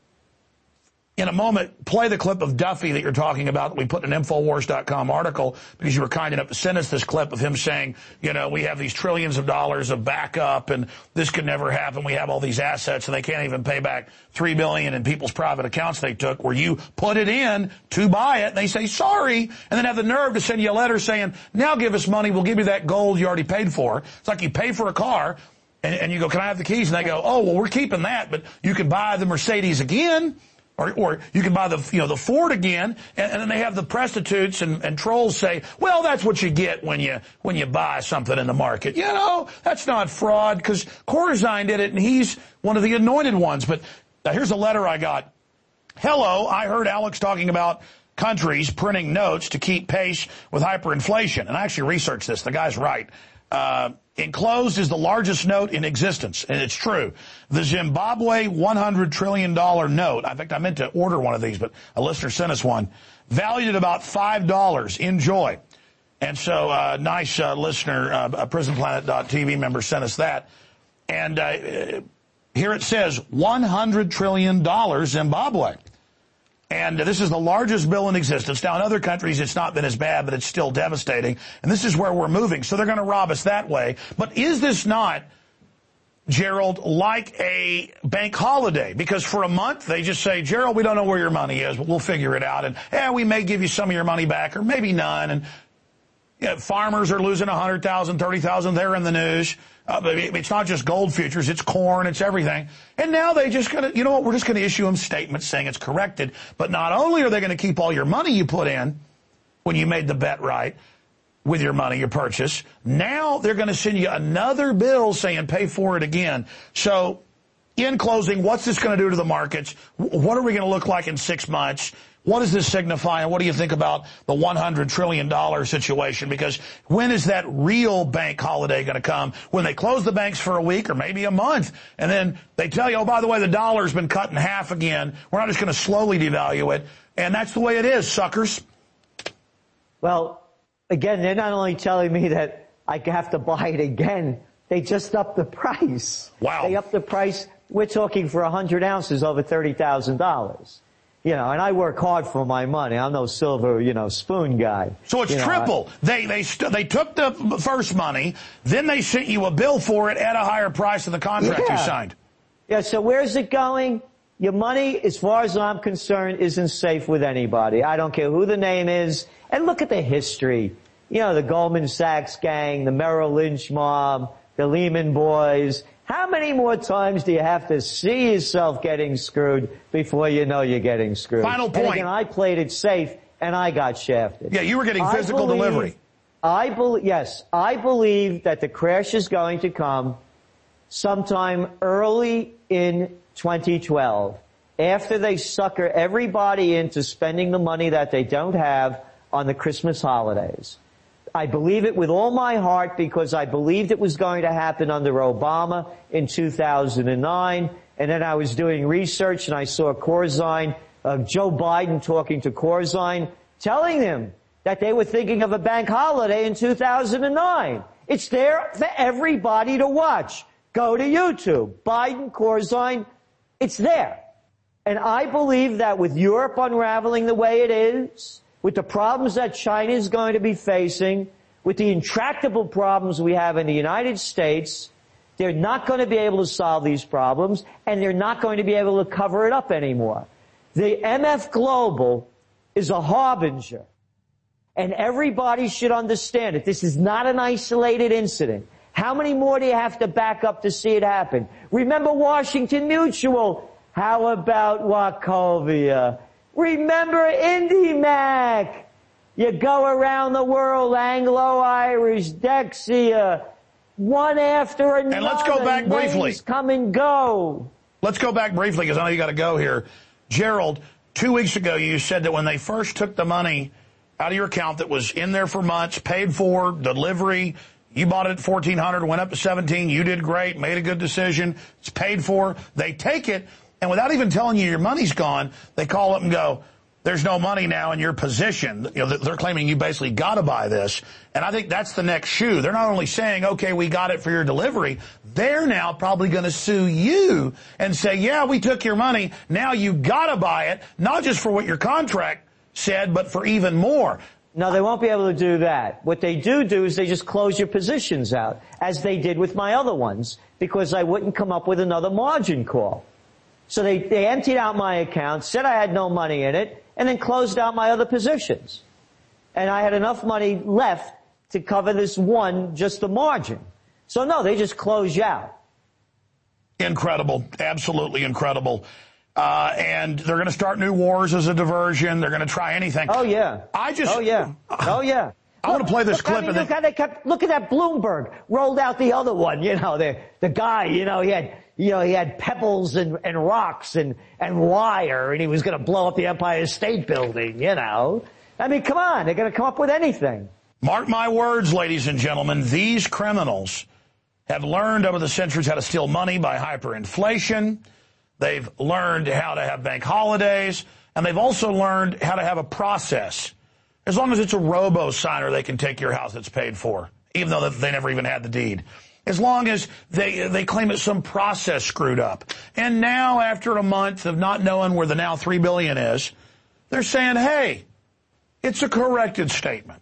in a moment, play the clip of Duffy that you're talking about that we put in an Infowars dot com article, because you were kind enough to send us this clip of him saying, you know, we have these trillions of dollars of backup and this could never happen. We have all these assets and they can't even pay back three billion dollars in people's private accounts they took, where you put it in to buy it and they say sorry, and then have the nerve to send you a letter saying, now give us money, we'll give you that gold you already paid for. It's like you pay for a car and, and you go, can I have the keys? And they go, oh, well, we're keeping that, but you can buy the Mercedes again. Or, or you can buy the, you know, the Ford again, and, and then they have the prostitutes and, and trolls say, well, that's what you get when you, when you buy something in the market. You know, that's not fraud, because Corzine did it, and he's one of the anointed ones. But now here's a letter I got. Hello, I heard Alex talking about countries printing notes to keep pace with hyperinflation. And I actually researched this. The guy's right. Uh, enclosed is the largest note in existence, and it's true. The Zimbabwe one hundred trillion dollars note, in fact, I meant to order one of these, but a listener sent us one, valued at about five dollars. Enjoy. And so, uh, nice uh, listener, uh, a prison planet dot t v member sent us that. And uh, here it says one hundred trillion dollars Zimbabwe. And this is the largest bill in existence. Now, in other countries, it's not been as bad, but it's still devastating. And this is where we're moving. So they're going to rob us that way. But is this not, Gerald, like a bank holiday? Because for a month, they just say, Gerald, we don't know where your money is, but we'll figure it out. And, yeah, we may give you some of your money back, or maybe none. And you know, farmers are losing one hundred thousand, thirty thousand. They're in the news. Uh, but it's not just gold futures, it's corn, it's everything. And now they just gonna, you know what, we're just gonna issue them statements saying it's corrected. But not only are they gonna keep all your money you put in when you made the bet right with your money, your purchase, now they're gonna send you another bill saying pay for it again. So, in closing, what's this gonna do to the markets? What are we gonna look like in six months? What does this signify, and what do you think about the one hundred trillion dollars situation? Because when is that real bank holiday going to come? When they close the banks for a week or maybe a month, and then they tell you, oh, by the way, the dollar's been cut in half again. We're not just going to slowly devalue it. And that's the way it is, suckers. Well, again, they're not only telling me that I have to buy it again, they just upped the price. Wow. They upped the price. We're talking for one hundred ounces over thirty thousand dollars. You know, and I work hard for my money. I'm no silver, you know, spoon guy. So it's you know, triple. I, they they st- they took the first money, then they sent you a bill for it at a higher price than the contract yeah. you signed. Yeah, so where's it going? Your money, as far as I'm concerned, isn't safe with anybody. I don't care who the name is. And look at the history. You know, the Goldman Sachs gang, the Merrill Lynch mob, the Lehman boys. How many more times do you have to see yourself getting screwed before you know you're getting screwed? Final point. And again, I played it safe, and I got shafted. Yeah, you were getting physical I believe, delivery. I believe, yes, I believe that the crash is going to come sometime early in twenty twelve, after they sucker everybody into spending the money that they don't have on the Christmas holidays. I believe it with all my heart because I believed it was going to happen under Obama in two thousand nine. And then I was doing research and I saw Corzine, uh, Joe Biden talking to Corzine, telling him that they were thinking of a bank holiday in two thousand nine. It's there for everybody to watch. Go to YouTube. Biden, Corzine, it's there. And I believe that with Europe unraveling the way it is, with the problems that China is going to be facing, with the intractable problems we have in the United States, they're not going to be able to solve these problems, and they're not going to be able to cover it up anymore. The M F Global is a harbinger, and everybody should understand it. This is not an isolated incident. How many more do you have to back up to see it happen? Remember Washington Mutual. How about Wachovia? Remember IndyMac. You go around the world, Anglo-Irish, Dexia, one after another. And let's go back briefly. Come and go. Let's go back briefly because I know you got to go here. Gerald, two weeks ago you said that when they first took the money out of your account that was in there for months, paid for, delivery, you bought it at fourteen hundred dollars, went up to seventeen, you did great, made a good decision, it's paid for. They take it, and without even telling you your money's gone, they call up and go, there's no money now in your position. You know, they're claiming you basically got to buy this. And I think that's the next shoe. They're not only saying, okay, we got it for your delivery. They're now probably going to sue you and say, yeah, we took your money. Now you got to buy it, not just for what your contract said, but for even more. No, they won't be able to do that. What they do do is they just close your positions out, as they did with my other ones, because I wouldn't come up with another margin call. So they, they emptied out my account, said I had no money in it, and then closed out my other positions. And I had enough money left to cover this one, just the margin. So no, they just close you out. Incredible. Absolutely incredible. Uh, and they're going to start new wars as a diversion. They're going to try anything. Oh, yeah. I just... Oh, yeah. Oh, yeah. I want to play this look, clip. I mean, and look, then... how they kept, look at that Bloomberg. Rolled out the other one, you know, the, the guy, you know, he had... You know, he had pebbles and, and rocks and, and wire, and he was going to blow up the Empire State Building, you know. I mean, come on, they're going to come up with anything. Mark my words, ladies and gentlemen, these criminals have learned over the centuries how to steal money by hyperinflation. They've learned how to have bank holidays, and they've also learned how to have a process. As long as it's a robo-signer, they can take your house that's paid for, even though they never even had the deed. As long as they they claim that some process screwed up. And now, after a month of not knowing where the now three billion dollars is, they're saying, hey, it's a corrected statement.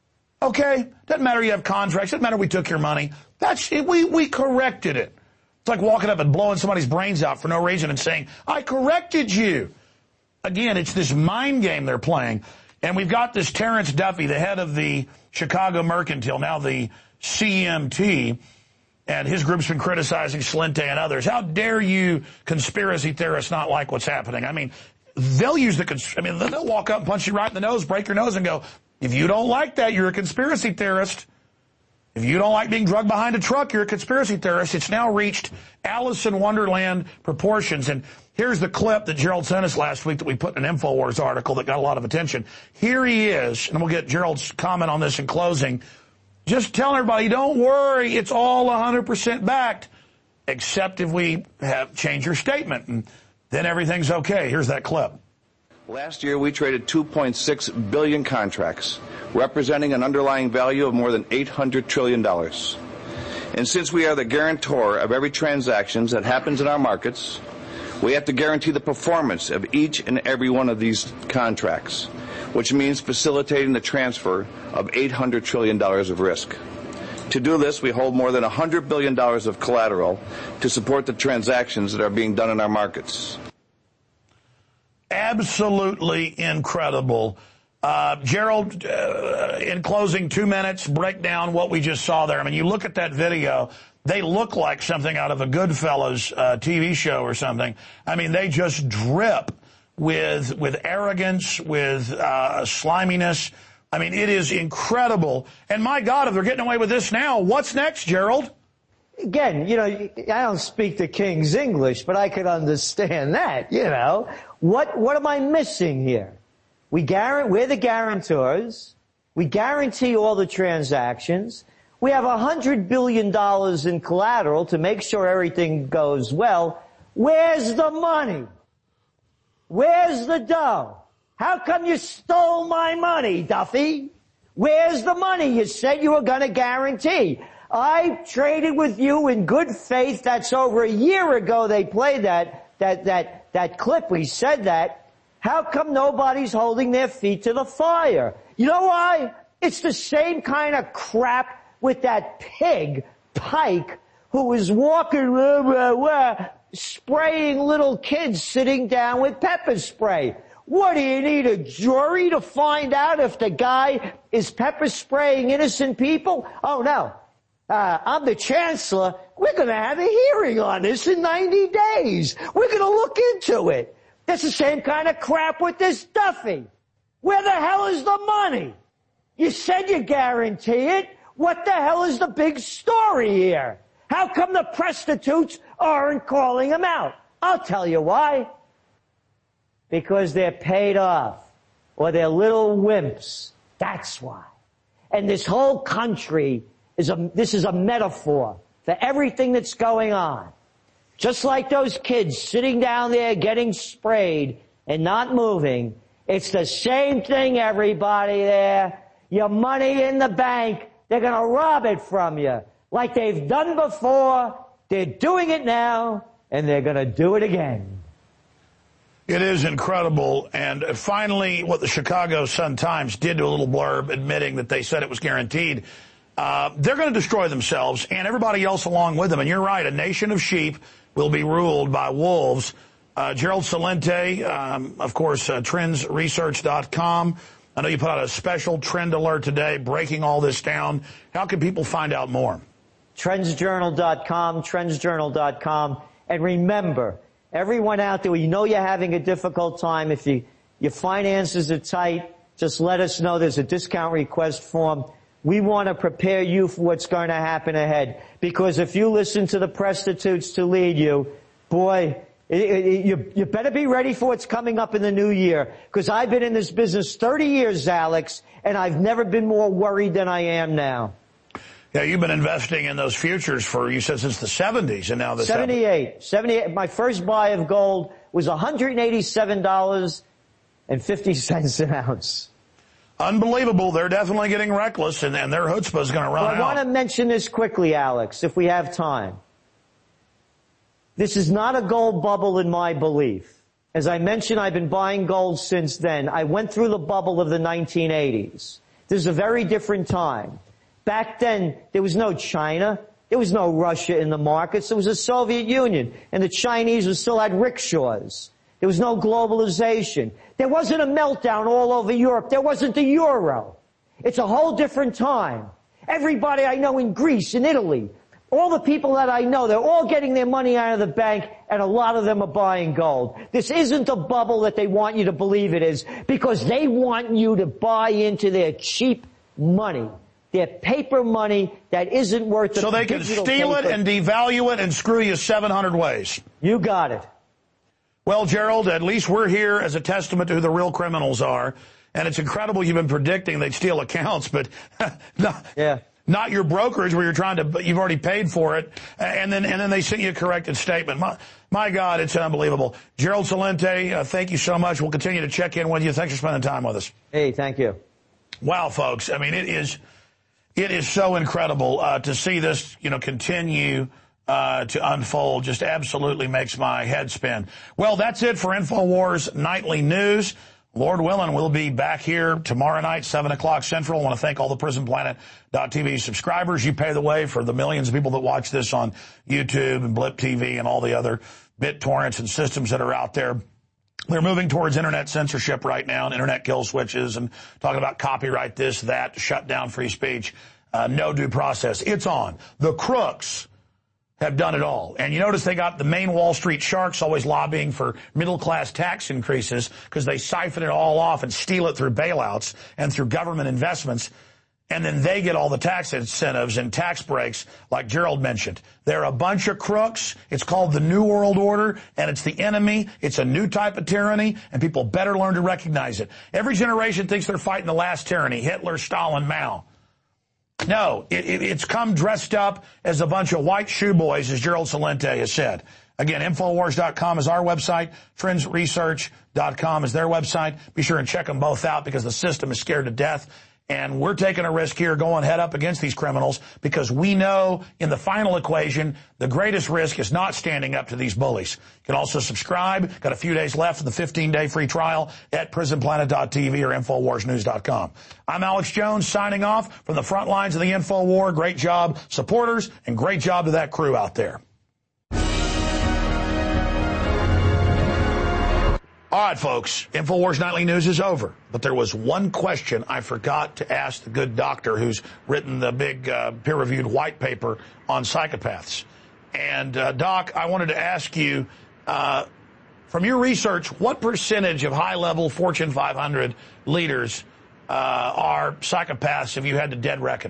Okay? Doesn't matter you have contracts. Doesn't matter we took your money. That's we, we corrected it. It's like walking up and blowing somebody's brains out for no reason and saying, I corrected you. Again, it's this mind game they're playing. And we've got this Terrence Duffy, the head of the Chicago Mercantile, now the C M T, and his group's been criticizing Salente and others. How dare you conspiracy theorists not like what's happening? I mean, they'll use the, cons- I mean, they'll walk up and punch you right in the nose, break your nose, and go, if you don't like that, you're a conspiracy theorist. If you don't like being drugged behind a truck, you're a conspiracy theorist. It's now reached Alice in Wonderland proportions. And here's the clip that Gerald sent us last week that we put in an InfoWars article that got a lot of attention. Here he is, and we'll get Gerald's comment on this in closing. Just tell everybody, don't worry, it's all one hundred percent backed, except if we have changed your statement, and then everything's okay. Here's that clip. Last year, we traded two point six billion contracts, representing an underlying value of more than eight hundred trillion dollars. And since we are the guarantor of every transaction that happens in our markets, we have to guarantee the performance of each and every one of these contracts, which means facilitating the transfer of eight hundred trillion dollars of risk. To do this, we hold more than one hundred billion dollars of collateral to support the transactions that are being done in our markets. Absolutely incredible. Uh, Gerald, uh, in closing, two minutes, break down what we just saw there. I mean, you look at that video, they look like something out of a Goodfellas uh, T V show or something. I mean, they just drip with with arrogance, with uh, sliminess. I mean, it is incredible. And my God, if they're getting away with this now, what's next, Gerald? Again, you know, I don't speak the King's English, but I could understand that, you know. What, what am I missing here? We guarantee, we're the guarantors. We guarantee all the transactions. We have one hundred billion dollars in collateral to make sure everything goes well. Where's the money? Where's the dough? How come you stole my money, Duffy? Where's the money you said you were going to guarantee? I traded with you in good faith. That's over a year ago they played that, that, that, that clip. We said that. How come nobody's holding their feet to the fire? You know why? It's the same kind of crap with that pig, Pike, who was walking, blah, blah, blah, spraying little kids sitting down with pepper spray. What, do you need a jury to find out if the guy is pepper spraying innocent people? Oh, no. Uh, I'm the chancellor. We're going to have a hearing on this in ninety days. We're going to look into it. That's the same kind of crap with this Duffy. Where the hell is the money? You said you guarantee it. What the hell is the big story here? How come the prostitutes aren't calling him out? I'll tell you why. Because they're paid off. Or they're little wimps. That's why. And this whole country is a, this is a metaphor for everything that's going on. Just like those kids sitting down there getting sprayed and not moving, it's the same thing, everybody there. Your money in the bank, they're going to rob it from you. Like they've done before, they're doing it now, and they're going to do it again. It is incredible. And finally, what the Chicago Sun-Times did do a little blurb admitting that they said it was guaranteed. Uh, they're going to destroy themselves and everybody else along with them. And you're right, a nation of sheep will be ruled by wolves. Uh, Gerald Celente, um, of course, uh, trends research dot com. I know you put out a special trend alert today breaking all this down. How can people find out more? trends journal dot com, trends journal dot com. And remember, everyone out there, you know you're having a difficult time. If you, your finances are tight, just let us know. There's a discount request form. We want to prepare you for what's going to happen ahead. Because if you listen to the prostitutes to lead you, boy, it, it, you, you better be ready for what's coming up in the new year. Because I've been in this business thirty years, Alex, and I've never been more worried than I am now. Yeah, you've been investing in those futures for, you said, since the seventies, and now the seventy-eight. seventy-eight. My first buy of gold was one hundred eighty-seven dollars and fifty cents an ounce. Unbelievable. They're definitely getting reckless, and, and their chutzpah is going to run well, out. I want to mention this quickly, Alex, if we have time. This is not a gold bubble in my belief. As I mentioned, I've been buying gold since then. I went through the bubble of the nineteen eighties. This is a very different time. Back then, there was no China. There was no Russia in the markets. There was the Soviet Union, and the Chinese still had rickshaws. There was no globalization. There wasn't a meltdown all over Europe. There wasn't the euro. It's a whole different time. Everybody I know in Greece, in Italy, all the people that I know, they're all getting their money out of the bank, and a lot of them are buying gold. This isn't the bubble that they want you to believe it is, because they want you to buy into their cheap money. Their paper money that isn't worth the So they can steal it and devalue it and screw you seven hundred ways. You got it. Well, Gerald, at least we're here as a testament to who the real criminals are. And it's incredible you've been predicting they'd steal accounts, but not, yeah. not your brokerage where you're trying to, you've already paid for it. And then, and then they sent you a corrected statement. My, my God, it's unbelievable. Gerald Celente, uh, thank you so much. We'll continue to check in with you. Thanks for spending time with us. Hey, thank you. Wow, folks. I mean, it is, it is so incredible, uh, to see this, you know, continue Uh, to unfold. Just absolutely makes my head spin. Well, that's it for InfoWars Nightly News. Lord willing, we'll be back here tomorrow night, seven o'clock Central. I want to thank all the Prison Planet dot T V subscribers. You pay the way for the millions of people that watch this on YouTube and Blip T V and all the other BitTorrents and systems that are out there. They're moving towards internet censorship right now and internet kill switches and talking about copyright this, that, shut down free speech, uh, no due process. It's on. The crooks have done it all. And you notice they got the main Wall Street sharks always lobbying for middle-class tax increases because they siphon it all off and steal it through bailouts and through government investments. and then they get all the tax incentives and tax breaks like Gerald mentioned. They're a bunch of crooks. It's called the New World Order, and it's the enemy. It's a new type of tyranny, and people better learn to recognize it. Every generation thinks they're fighting the last tyranny, Hitler, Stalin, Mao. No, it, it, it's come dressed up as a bunch of white shoe boys, as Gerald Celente has said. Again, Infowars dot com is our website. Trends Research dot com is their website. Be sure and check them both out because the system is scared to death. And we're taking a risk here going head up against these criminals because we know in the final equation, the greatest risk is not standing up to these bullies. You can also subscribe. Got a few days left of the fifteen-day free trial at prison planet dot t v or infowars news dot com. I'm Alex Jones signing off from the front lines of the InfoWar. Great job, supporters, and great job to that crew out there. All right, folks, InfoWars Nightly News is over. But there was one question I forgot to ask the good doctor who's written the big uh, peer-reviewed white paper on psychopaths. And, uh, Doc, I wanted to ask you, uh, from your research, what percentage of high-level Fortune five hundred leaders uh, are psychopaths if you had to dead reckon?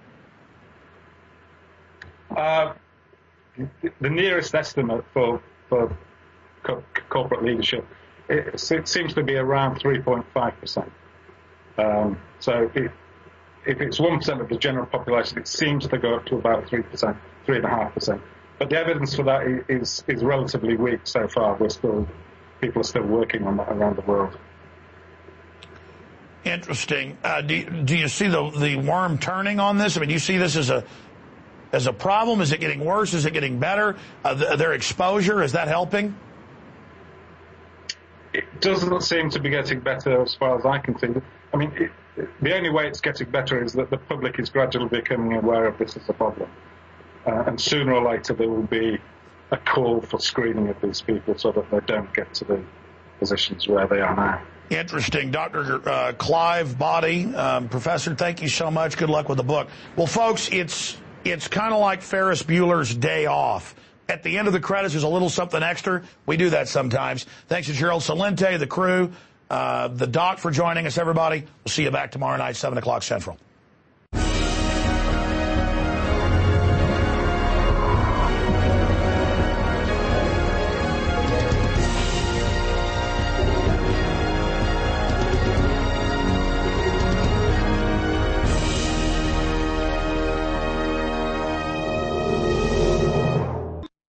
Uh, the nearest estimate for, for co- corporate leadership It, it seems to be around three point five percent. Um, so if, if it's one percent of the general population, it seems to go up to about three percent, three point five percent. But the evidence for that is, is relatively weak so far. We're still, people are still working on that around the world. Interesting. Uh, do, do you see the, the worm turning on this? I mean, do you see this as a as a problem? Is it getting worse? Is it getting better? Uh, the, their exposure, is that helping? It doesn't seem to be getting better as far as I can see. I mean, it, the only way it's getting better is that the public is gradually becoming aware of this as a problem. Uh, and sooner or later there will be a call for screening of these people so that they don't get to the positions where they are now. Interesting. Doctor Uh, Clive Boddy, um, Professor, thank you so much. Good luck with the book. Well, folks, it's it's kind of like Ferris Bueller's Day Off. At the end of the credits, there's a little something extra. We do that sometimes. Thanks to Gerald Celente, the crew, uh, the doc for joining us, everybody. We'll see you back tomorrow night, seven o'clock Central.